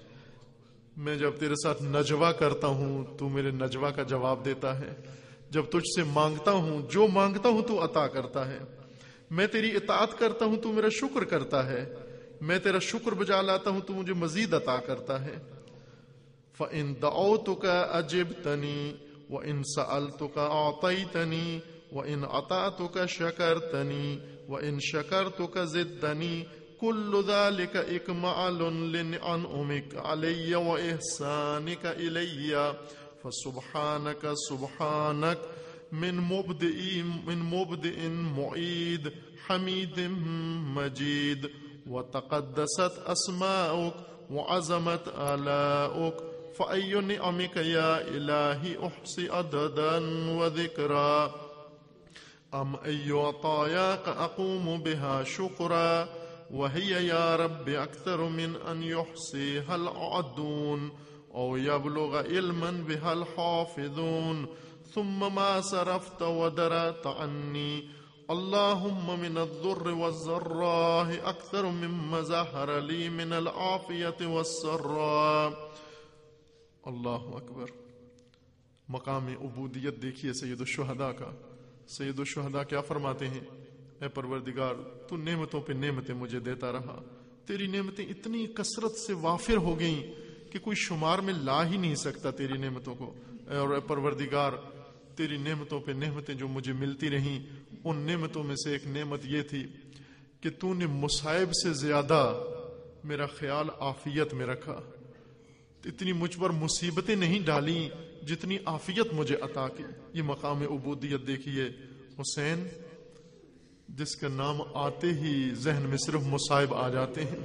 میں جب تیرے ساتھ نجوا کرتا ہوں تو میرے نجوا کا جواب دیتا ہے، جب تجھ سے مانگتا ہوں جو مانگتا ہوں تو عطا کرتا ہے، میں تیری اطاعت کرتا ہوں تو میرا شکر کرتا ہے، میں تیرا شکر بجا لاتا ہوں تو مجھے مزید عطا کرتا ہے. فَإِن دَعَوْتُكَ أَجِبْتَنِي وَإِن سَأَلْتُكَ أَعْطَيْتَنِي وَإِن أَطَعْتُكَ شَكَرْتَنِي وَإِن شَكَرْتُكَ زِدْتَنِي كُلُّ ذَلِكَ إِكْمَالٌ لِنِعَمِكَ عَلَيَّ وَإِحْسَانِكَ إِلَيَّ فَسُبْحَانَكَ سُبْحَانَكَ من مبدئ من مبدئ معيد حميد مجيد وتقدست أسماؤك وعظمت آلاؤك فأي نعمك يا إلهي أحصي عددا وذكرا أم أي عطاياك أقوم بها شكرا وهي يا رب أكثر من أن يحصيها العدون أو يبلغ علما بها الحافظون ثم ما صرفت ودرت عني اللهم من الضر والضراء أكثر مما ظهر لي من العافية والسراء. اللہ اکبر. مقام عبودیت دیکھیے سید الشہداء کا. سید الشہداء کیا فرماتے ہیں؟ اے پروردگار تو نعمتوں پہ نعمتیں مجھے دیتا رہا، تیری نعمتیں اتنی کثرت سے وافر ہو گئیں کہ کوئی شمار میں لا ہی نہیں سکتا تیری نعمتوں کو. اور اے پروردگار تیری نعمتوں پہ نعمتیں جو مجھے ملتی رہیں، ان نعمتوں میں سے ایک نعمت یہ تھی کہ تو نے مصائب سے زیادہ میرا خیال عافیت میں رکھا. اتنی مجھ پر مصیبتیں نہیں ڈالیں جتنی عافیت مجھے عطا کی. یہ مقام عبودیت دیکھیے. حسین جس کا نام آتے ہی ذہن میں صرف مصائب آ جاتے ہیں.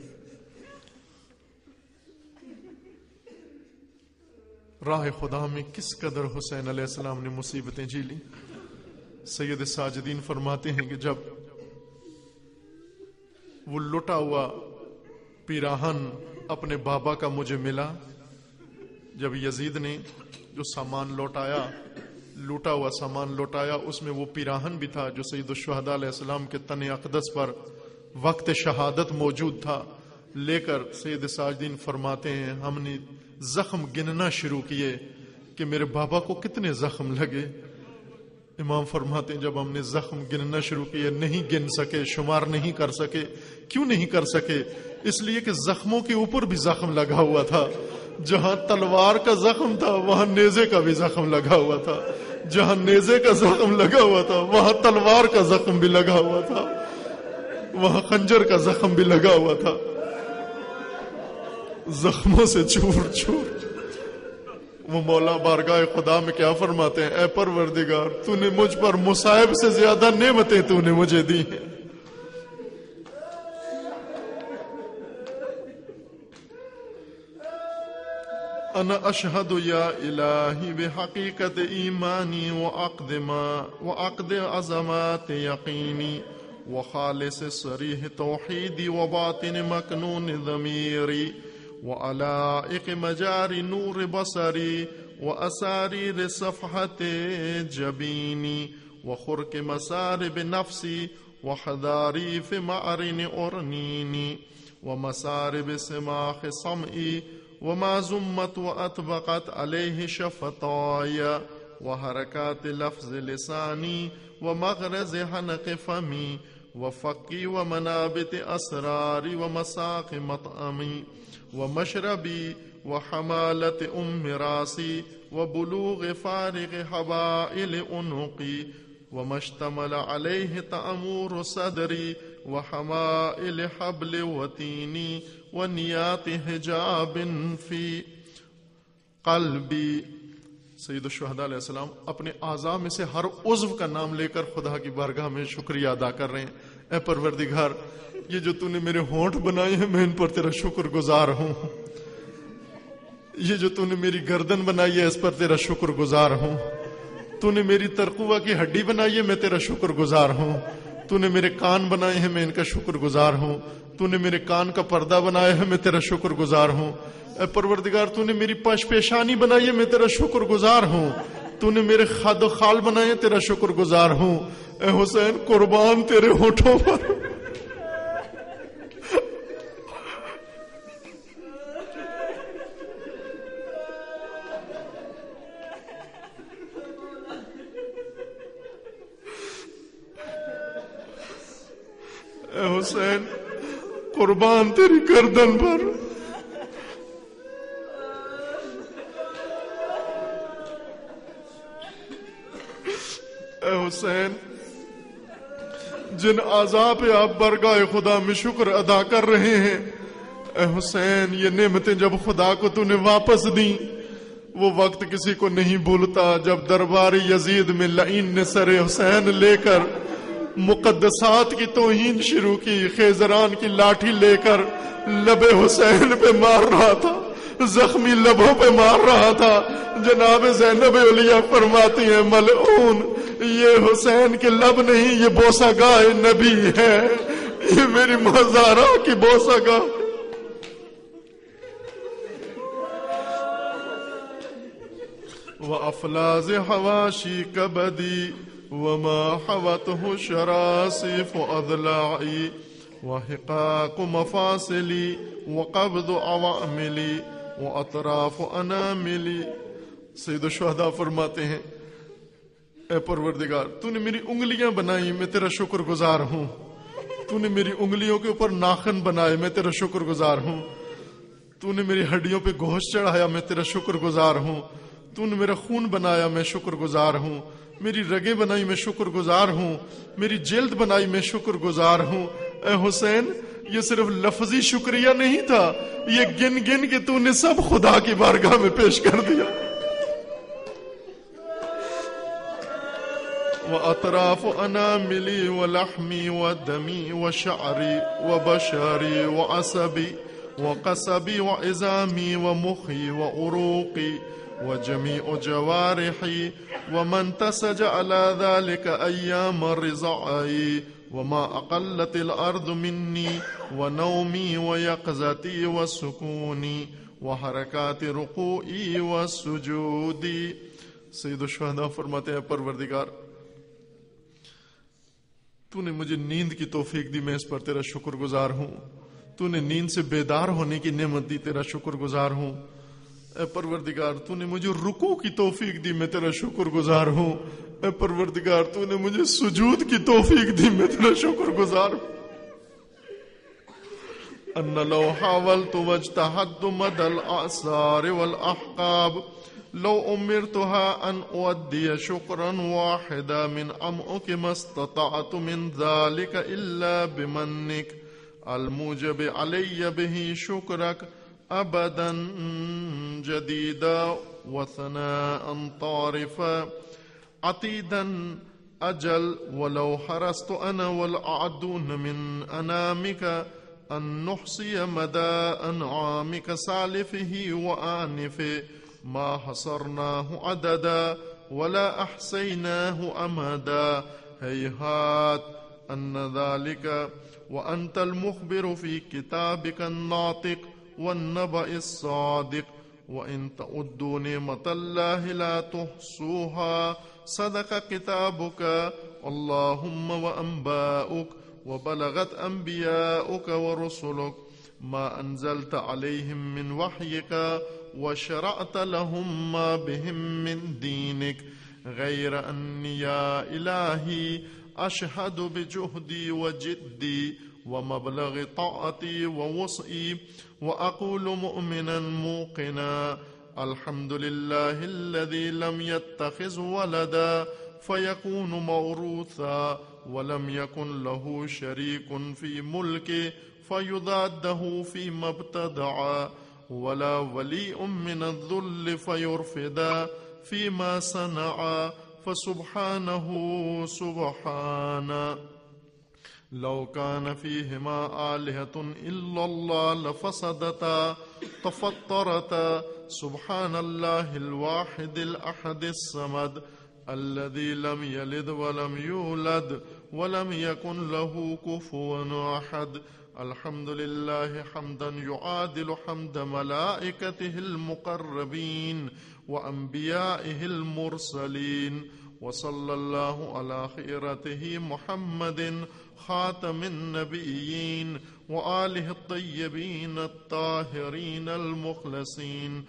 راہ خدا میں کس قدر حسین علیہ السلام نے مصیبتیں جھیلی. سید ساجدین فرماتے ہیں کہ جب وہ لٹا ہوا پیراہن اپنے بابا کا مجھے ملا، جب یزید نے جو سامان لوٹایا، لوٹا ہوا سامان لوٹایا، اس میں وہ پیراہن بھی تھا جو سید الشہداء علیہ السلام کے تن اقدس پر وقت شہادت موجود تھا. لے کر سید ساجدین فرماتے ہیں ہم نے زخم گننا شروع کیے کہ میرے بابا کو کتنے زخم لگے. امام فرماتے ہیں جب ہم نے زخم گننا شروع کیے نہیں گن سکے، شمار نہیں کر سکے. کیوں نہیں کر سکے؟ اس لیے کہ زخموں کے اوپر بھی زخم لگا ہوا تھا. جہاں تلوار کا زخم تھا وہاں نیزے کا بھی زخم لگا ہوا تھا، جہاں نیزے کا زخم لگا ہوا تھا وہاں تلوار کا زخم بھی لگا ہوا تھا، وہاں خنجر کا زخم بھی لگا ہوا تھا. زخموں سے چور چور وہ مولا بارگاہ خدا میں کیا فرماتے ہیں؟ اے پروردگار تو نے مجھ پر مصائب سے زیادہ نعمتیں تو نے مجھے دی ہیں. انا اشہد یا الہی بحقیقت ایمانی وعقد ما وعقد عظمات یقینی وخالص صریح توحیدی وباطن مکنون ضمیری وعلائق مجاری نور بصری واساریر صفحت جبینی وخرق مسارب نفسی وحداریف معرن ارنینی ومسارب سماخ سمعی وما زمت وأطبقت عليه شفتاي وحركات لفظ لساني ومغرز حنق فمي وفقي ومنابت أسراري ومساق مطعمي ومشربي وحمالة أم راسي وبلوغ فارغ حبائل أنقي وما اشتمل عليه تأمور صدري وحمائل حبل وتيني ونیات حجاب فی قلبی. سید الشہداء علیہ السلام اپنے اعضاء میں سے ہر عضو کا نام لے کر خدا کی بارگاہ میں شکریہ ادا کر رہے ہیں. اے پروردگار یہ جو تو نے میرے ہونٹ بنائے ہیں میں ان پر تیرا شکر گزار ہوں. یہ جو تو نے میری گردن بنائی ہے اس پر تیرا شکر گزار ہوں. تو نے میری ترقوہ کی ہڈی بنائی ہے میں تیرا شکر گزار ہوں. تو نے میرے کان بنائے ہیں میں ان کا شکر گزار ہوں. تو نے میرے کان کا پردہ بنایا ہے میں تیرا شکر گزار ہوں. اے پروردگار تو نے میری پش پیشانی بنائی ہے میں تیرا شکر گزار ہوں. تو نے میرے خد و خال بنائے تیرا شکر گزار ہوں. اے حسین قربان تیرے ہونٹوں پر اے حسین قربان تیری گردن پر اے حسین جن اعضاء پہ آپ برگاہ خدا میں شکر ادا کر رہے ہیں اے حسین یہ نعمتیں جب خدا کو تو نے واپس دیں وہ وقت کسی کو نہیں بھولتا جب دربار یزید میں لعین نے سر حسین لے کر مقدسات کی توہین شروع کی. خیزران کی لاٹھی لے کر لب حسین پہ مار رہا تھا, زخمی لبوں پہ مار رہا تھا. جناب زینب علیہ فرماتی ہیں ملعون یہ حسین کے لب نہیں یہ بوسہ گاہ نبی ہے, یہ میری مزارہ کی بوسہ گاہ. وَأَفْلَازِ حَوَاشِي كَبَدِي وما حوته شراسف أضلاعي وحقاق مفاصلي وقبض عواملي وأطراف أناملي. سید الشہداء فرماتے ہیں اے پروردگار تو نے میری انگلیاں بنائی میں تیرا شکر گزار ہوں. تو نے میری انگلیوں کے اوپر ناخن بنائے میں تیرا شکر گزار ہوں. تو نے میری ہڈیوں پہ گوشت چڑھایا میں تیرا شکر گزار ہوں. تو نے میرا خون بنایا میں شکر گزار ہوں. میری رگیں بنائی میں شکر گزار ہوں. میری جلد بنائی میں شکر گزار ہوں. اے حسین یہ صرف لفظی شکریہ نہیں تھا, یہ گن گن کے تو نے سب خدا کی بارگاہ میں پیش کر دیا. وَأَطْرَافُ أَنَامِلِي وَلَحْمِي وَدَمِي وَشَعْرِي وَبَشَرِي وَعَصَبِي وَقَصَبِي وَعِظَامِي وَمُخِي وَعُرُوقِي وجميع جوارحي ومن تسج على ذلك أيام الرضاعي وما أقلت الأرض مني ونومي ويقظتي وسكوني وحركات ركوعي وسجودي. سید الشہداء فرماتے ہیں پروردگار تو نے مجھے نیند کی توفیق دی میں اس پر تیرا شکر گزار ہوں. تو نے نیند سے بیدار ہونے کی نعمت دی تیرا شکر گزار ہوں. اے پروردگار تو نے مجھے رکوع کی توفیق دی میں تیرا شکر گزار ہوں. اے پروردگار تو نے مجھے سجود کی توفیق دی میں تیرا شکر گزار ہوں. ان لو حاولت واجتهدت مدى الاعصار والاحقاب لو امرتها ان اؤدي شكرا واحدا من امعك ما استطعت من ذلك الا بمنك الموجب علي به شكرك ابدا جديدا وثناء طارفا عتيدا أجل ولو حرصت أنا والأعدون من أنامك أن نحصي مدى أنعامك سالفه وآنفه ما حصرناه عددا ولا أحصيناه أمدا هيهات أن ذلك وأنت المخبر في كتابك الناطق والنبأ الصادق وإن تعدوا نعمة الله لا تحصوها صدق كتابك اللهم وأنباؤك وبلغت أنبياؤك ورسلك ما أنزلت عليهم من وحيك وشرعت لهم ما بهم من دينك غير أني يا إلهي أشهد بجهدي وجدي ومبلغ طاعتي ووسعي وأقول مؤمنا موقنا الحمد لله الذي لم يتخذ ولدا فيكون موروثا ولم يكن له شريك في ملكه فيضاده فيما ابتدع ولا ولي من الذل فيرفدا فيما صنع فسبحانه سبحانه لو كان فيهما آلهة إلا الله لفسدتا تفطرتا سبحان الله الواحد الأحد الصمد الذي لم يلد ولم يولد ولم يكن له كفوا أحد الحمد لله حمدا يعادل حمد ملائكته المقربين وأنبيائه المرسلين وصلى الله على خيرته محمد خاتم النبيين وآله الطيبين الطاهرين المخلصين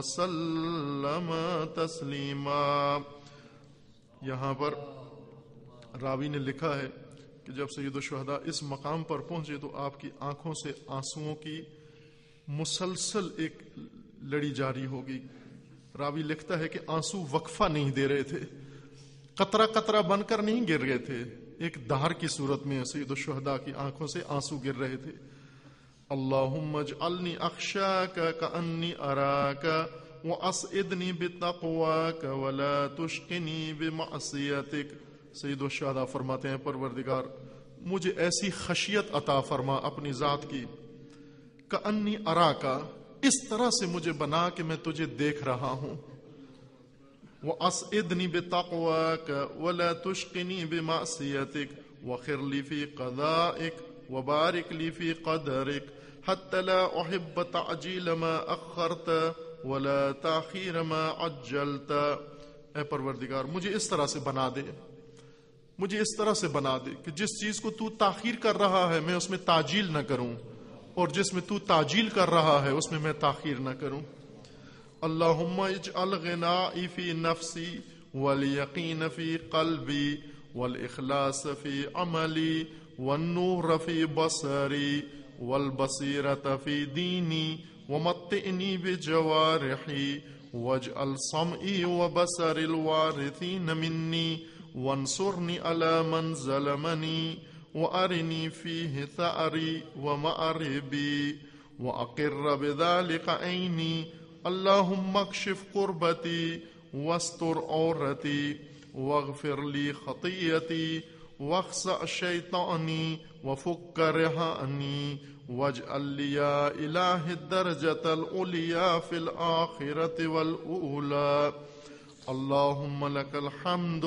وسلم تسلیما. یہاں پر راوی نے لکھا ہے کہ جب سید الشہداء اس مقام پر پہنچے تو آپ کی آنکھوں سے آنسوؤں کی مسلسل ایک لڑی جاری ہوگی. راوی لکھتا ہے کہ آنسو وقفہ نہیں دے رہے تھے، قطرہ قطرہ بن کر نہیں گر رہے تھے، ایک دھار کی صورت میں سید الشہداء کی آنکھوں سے آنسو گر رہے تھے. اللہم اجعلنی اخشاک کانی اراک واسعدنی بتقواک ولا تشقنی بمعصیتک. سید الشہداء فرماتے ہیں پروردگار مجھے ایسی خشیت عطا فرما اپنی ذات کی، کانی اراک اس طرح سے مجھے بنا کہ میں تجھے دیکھ رہا ہوں، وَأَسْعِدْنِي بِتَقْوَاكَ وَلَا تُشْقِنِي بِمَعْصِيَتِكَ وَخِرْ لِي فِي قَضَائِكَ وَبَارِكْ لِي فِي قَدَرِكَ حَتَّى لَا أُحِبَّ تَعْجِيلَ مَا أَخَّرْتَ وَلَا تَأْخِيرَ مَا عَجَّلْتَ. اے پروردگار مجھے اس طرح سے بنا دے، مجھے اس طرح سے بنا دے کہ جس چیز کو تو تاخیر کر رہا ہے میں اس میں تعجیل نہ کروں، اور جس میں تو تعجیل کر رہا ہے اس میں میں تاخیر نہ کروں. اللہم اجعل غنائی فی نفسی والیقین فی قلبی والاخلاص فی عملی والنور فی بصری والبصیرت فی دینی ومتعنی بجوارحی واجعل سمعی وبصر الوارثین منی وانصرنی علی من ظلمنی وارنی فیہ ثأری ومعربی واقر بذلک عینی اللہم اکشف قربتی واستر عورتی واغفر لی خطیتی واخسأ شیطانی وفک رہانی واجعل لی یا الہ الدرجة العلیٰ فی الآخرة والأولى. اللہم لک الحمد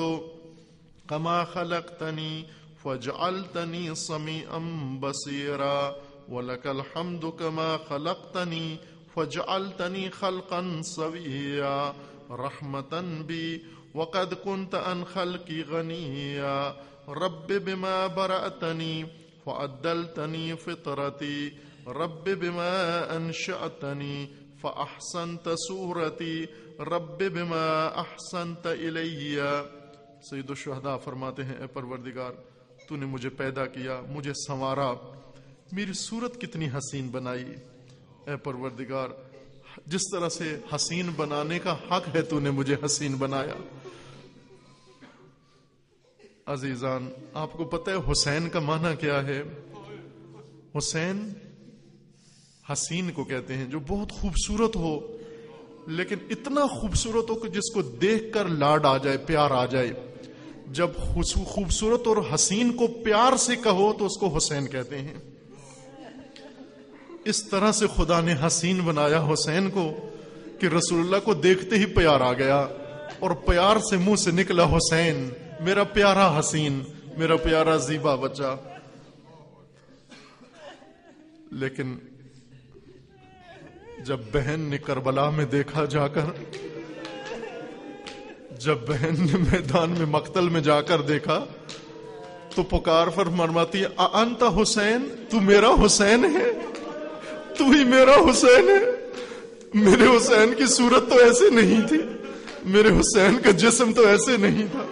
کما خلقتنی فجعلتنی سمیعا بصیرا ولک الحمد کما خلقتنی فجعلتنی خلقا سویا رحمتا بی وقد كنت عن خلقی غنیا رب بما برأتنی فعدلتنی فطرتی رب بما انشأتنی فاحسنت صورتی رب بما احسنت الی. سید الشہداء فرماتے ہیں اے پروردگار تو نے مجھے پیدا کیا، مجھے سنوارا، میری صورت کتنی حسین بنائی. اے پروردگار جس طرح سے حسین بنانے کا حق ہے تو نے مجھے حسین بنایا. عزیزان آپ کو پتہ ہے حسین کا معنی کیا ہے؟ حسین حسین کو کہتے ہیں جو بہت خوبصورت ہو، लेकिन इतना खूबसूरत हो कि जिसको देखकर लाड आ जाए, प्यार आ जाए। जब खूबसूरत और हसीन को प्यार से कहो तो उसको हुसैन कहते हैं। इस तरह से खुदा ने हसीन बनाया हुसैन को कि रसूलुल्लाह को देखते ही प्यार आ गया, और प्यार से मुंह से निकला हुसैन, मेरा प्यारा हसीन, मेरा प्यारा जीबा बच्चा। लेकिन जब बहन ने करबला में देखा जाकर, जब बहन ने मैदान में मक्तल में जाकर देखा, तो पुकार पर मरमाती है, अंत हुसैन, तू मेरा हुसैन है, तू ही मेरा हुसैन है। मेरे हुसैन की सूरत तो ऐसे नहीं थी, मेरे हुसैन का जिस्म तो ऐसे नहीं था।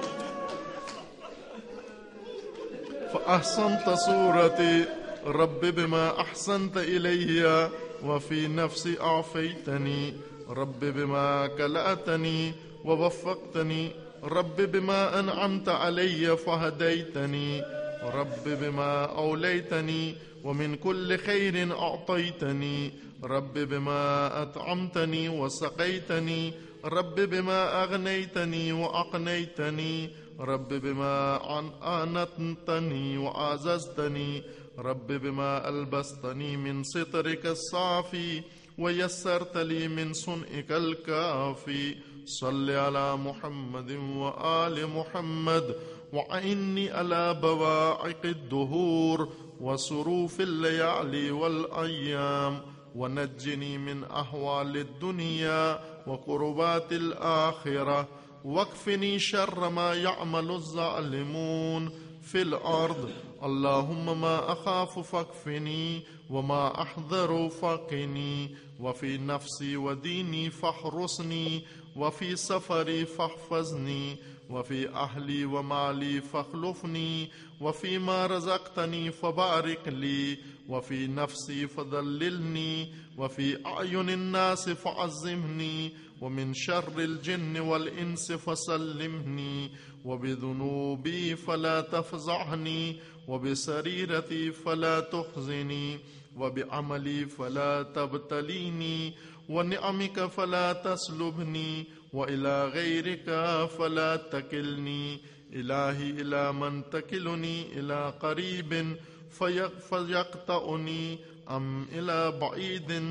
फअहसनत सूरती रब्बि बिमा अहसनत इलैया वफी नफ्सी आफैतनी रब्बि बिमा कलअतनी ववफ़क़तनी रब्बि बिमा अनअमत अलैया फहदैतनी रब्बि बिमा औलैतनी वमिन कुल्लि खैरिन अअतैतनी रब्बि बिमा अतअमतनी वसक़ैतनी रब्बि बिमा अग़नैतनी वअक़नैतनी रब्बि बिमा आनतनी वअज़ज़तनी रब्बि बिमा अल्बस्तनी मिन सितरिका साफ़ी वयस्सरत ली मिन सुनइकल काफ़ी सल्लि अला मुहम्मद व आलि मुहम्मद वअइन्नी अला बवाइक़िद दुहूर वसुरूफ़िल लयाली वल अय्याम वनज्जिनी मिन अहवालिद दुनिया वकुर्बातिल आखिरह वक्फ़िनी शर्र मा यअमलुज़ ज़ालिमून फिल अर्द अल्लाहुम्मा मा अख़ाफ़ु फ़क्फ़िनी वमा अहज़रु फ़क़िनी वफ़ी नफ़्सी व दीनी फ़हरुसनी वफ़ी सफ़री फ़हफ़ज़नी वफ़ी अहली व माली फ़ख़लुफ़नी वफ़ी मा रज़क़तनी फ़बारिक ली वफ़ी नफ़्सी फ़दल्लिलनी वफ़ी अयुनिन नास फ़अज़्ज़िमनी वमिन शर्रिल जिन्न वल इंस फ़सल्लिमनी वबिदुनूबी फ़ला तफ़ज़अनी वबिसरीरती फ़ला तुख़ज़िनी वबिअमली फ़ला तबतलीनी वनिअमिक फ़ला तस्लुबनी वइला गैरिका फ़ला तकिलनी इलाही इला मन तकिलनी इला क़रीबिन फ़यक़तअनी अम इला बईदिन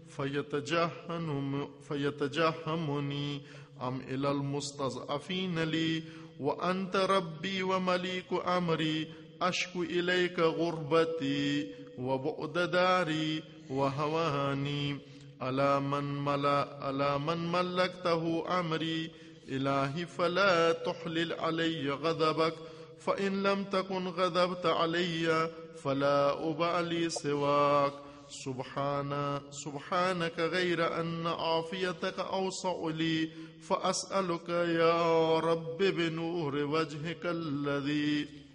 फ़यतजहमुनी अम इलल मुस्तज़अफ़ीन ली व अंत रब्बी व मलीकु अमरी अश्कु इलैक गुर्बती व बुअद दारी व हवानी अला मन मला अला मन मल्लकतहु अमरी इलाही फला तुहलिल अलैया गज़बक फ़इन लम तकुन गज़बत अलैया फला उबाली सिवाक सुब्हाना सुब्हानक गैर अन्न आफ़ियतक औसअ ली फ़अस्अलुक या रब्बि बिनूर वजहिकल्लज़ी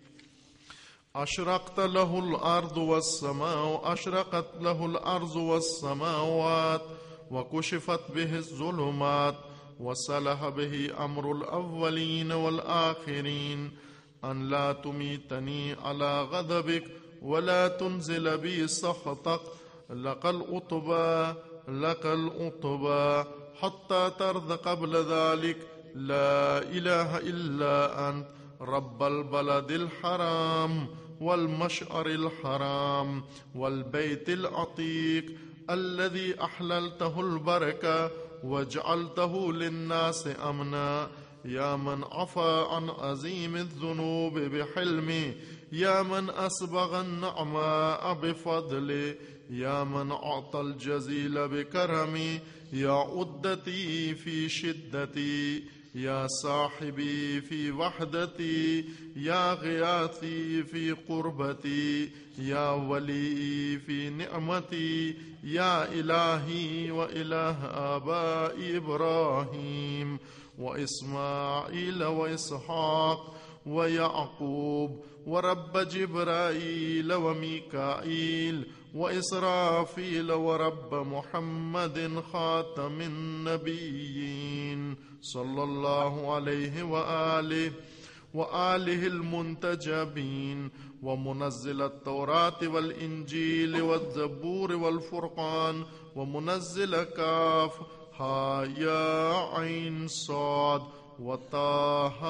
अशरक़त लहुल अर्ज़ु वस्समाउ अशरक़त लहुल अर्ज़ु वस्समावात वकुशिफ़त बिहिज़्ज़ुलुमात वसलह बिही अम्रुल अव्वलीन वल आखिरीन अन ला तुमीतनी अला गज़बिक वला तुनज़िल बी सख़तक लक़ल उतबा लक़ल उतबा हत्ता तर्द क़ब्ल ज़ालिक ला इलाहा इल्ला अंत रब्बल बलदिल हराम वल मशअरिल हराम वल बैतिल अतीक अल्लज़ी अहललतहुल बरका वजअलतहु लिन्नास अमना या मन अफ़ा अन अज़ीमिज़ ज़ुनूब बिहिल्मी या मन अस्बग़न नअमा बिफ़ज़ली या मन अअतल जज़ील बिकरमी या उद्दती फ़ी शिद्दती या साहिबी फ़ी वहदती या ग़ियाथी फ़ी क़ुर्बती या वली फ़ी निअमती या इलाही व इलाह आबाई इब्राहीम व इस्माईल व इसहाक़ व याक़ूब व रब्ब जिब्राईल व मीकाईल व इसराफ़ील व रब्ब मुहम्मदिन ख़ातमिन नबिय्यीन सल्लल्लाहु अलैहि व आलिहि व आलिहिल मुंतजबीन व मुनज़्ज़िलत तौरात वल इंजील वज़्ज़बूर वल फ़ुरक़ान व मुनज़्ज़िल काफ़ ها يا عين صاد وطه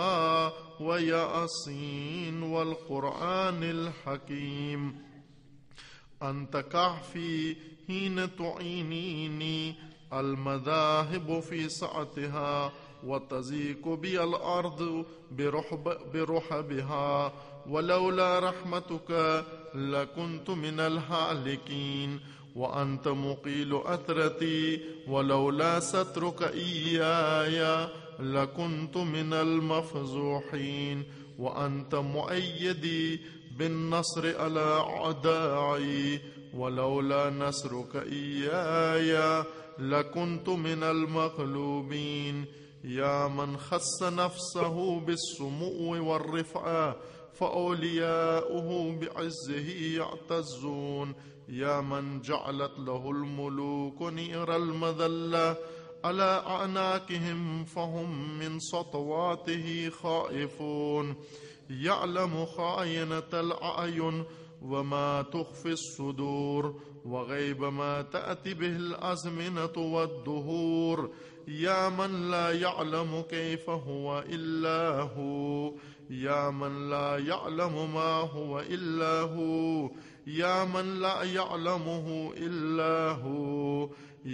وياسين والقرآن الحكيم. أنت كهفي حين تعينيني، المذاهب في سعتها وتزيك بي الأرض برحب برحبها، ولولا رحمتك لكنت من الهالكين. وأنت مقيل أثرتي، ولولا سترك إياي لكنت من المفزوحين. وأنت مؤيدي بالنصر على أعدائي، ولولا نصرك إياي لكنت من المغلوبين. يا من خص نفسه بالسمو والرفعة، فأولياؤه بعزه يعتزون. يا من جعلت له الملوك نير المذلة على أعناقهم، فهم من سطواته خائفون. يعلم خائنة الأعين وما تخفي الصدور، وغيب ما تأتي به الأزمنة والدهور. يا من لا يعلم كيف هو إلا هو، يا من لا يعلم ما هو إلا هو، يا من لا يعلمه إلا هو.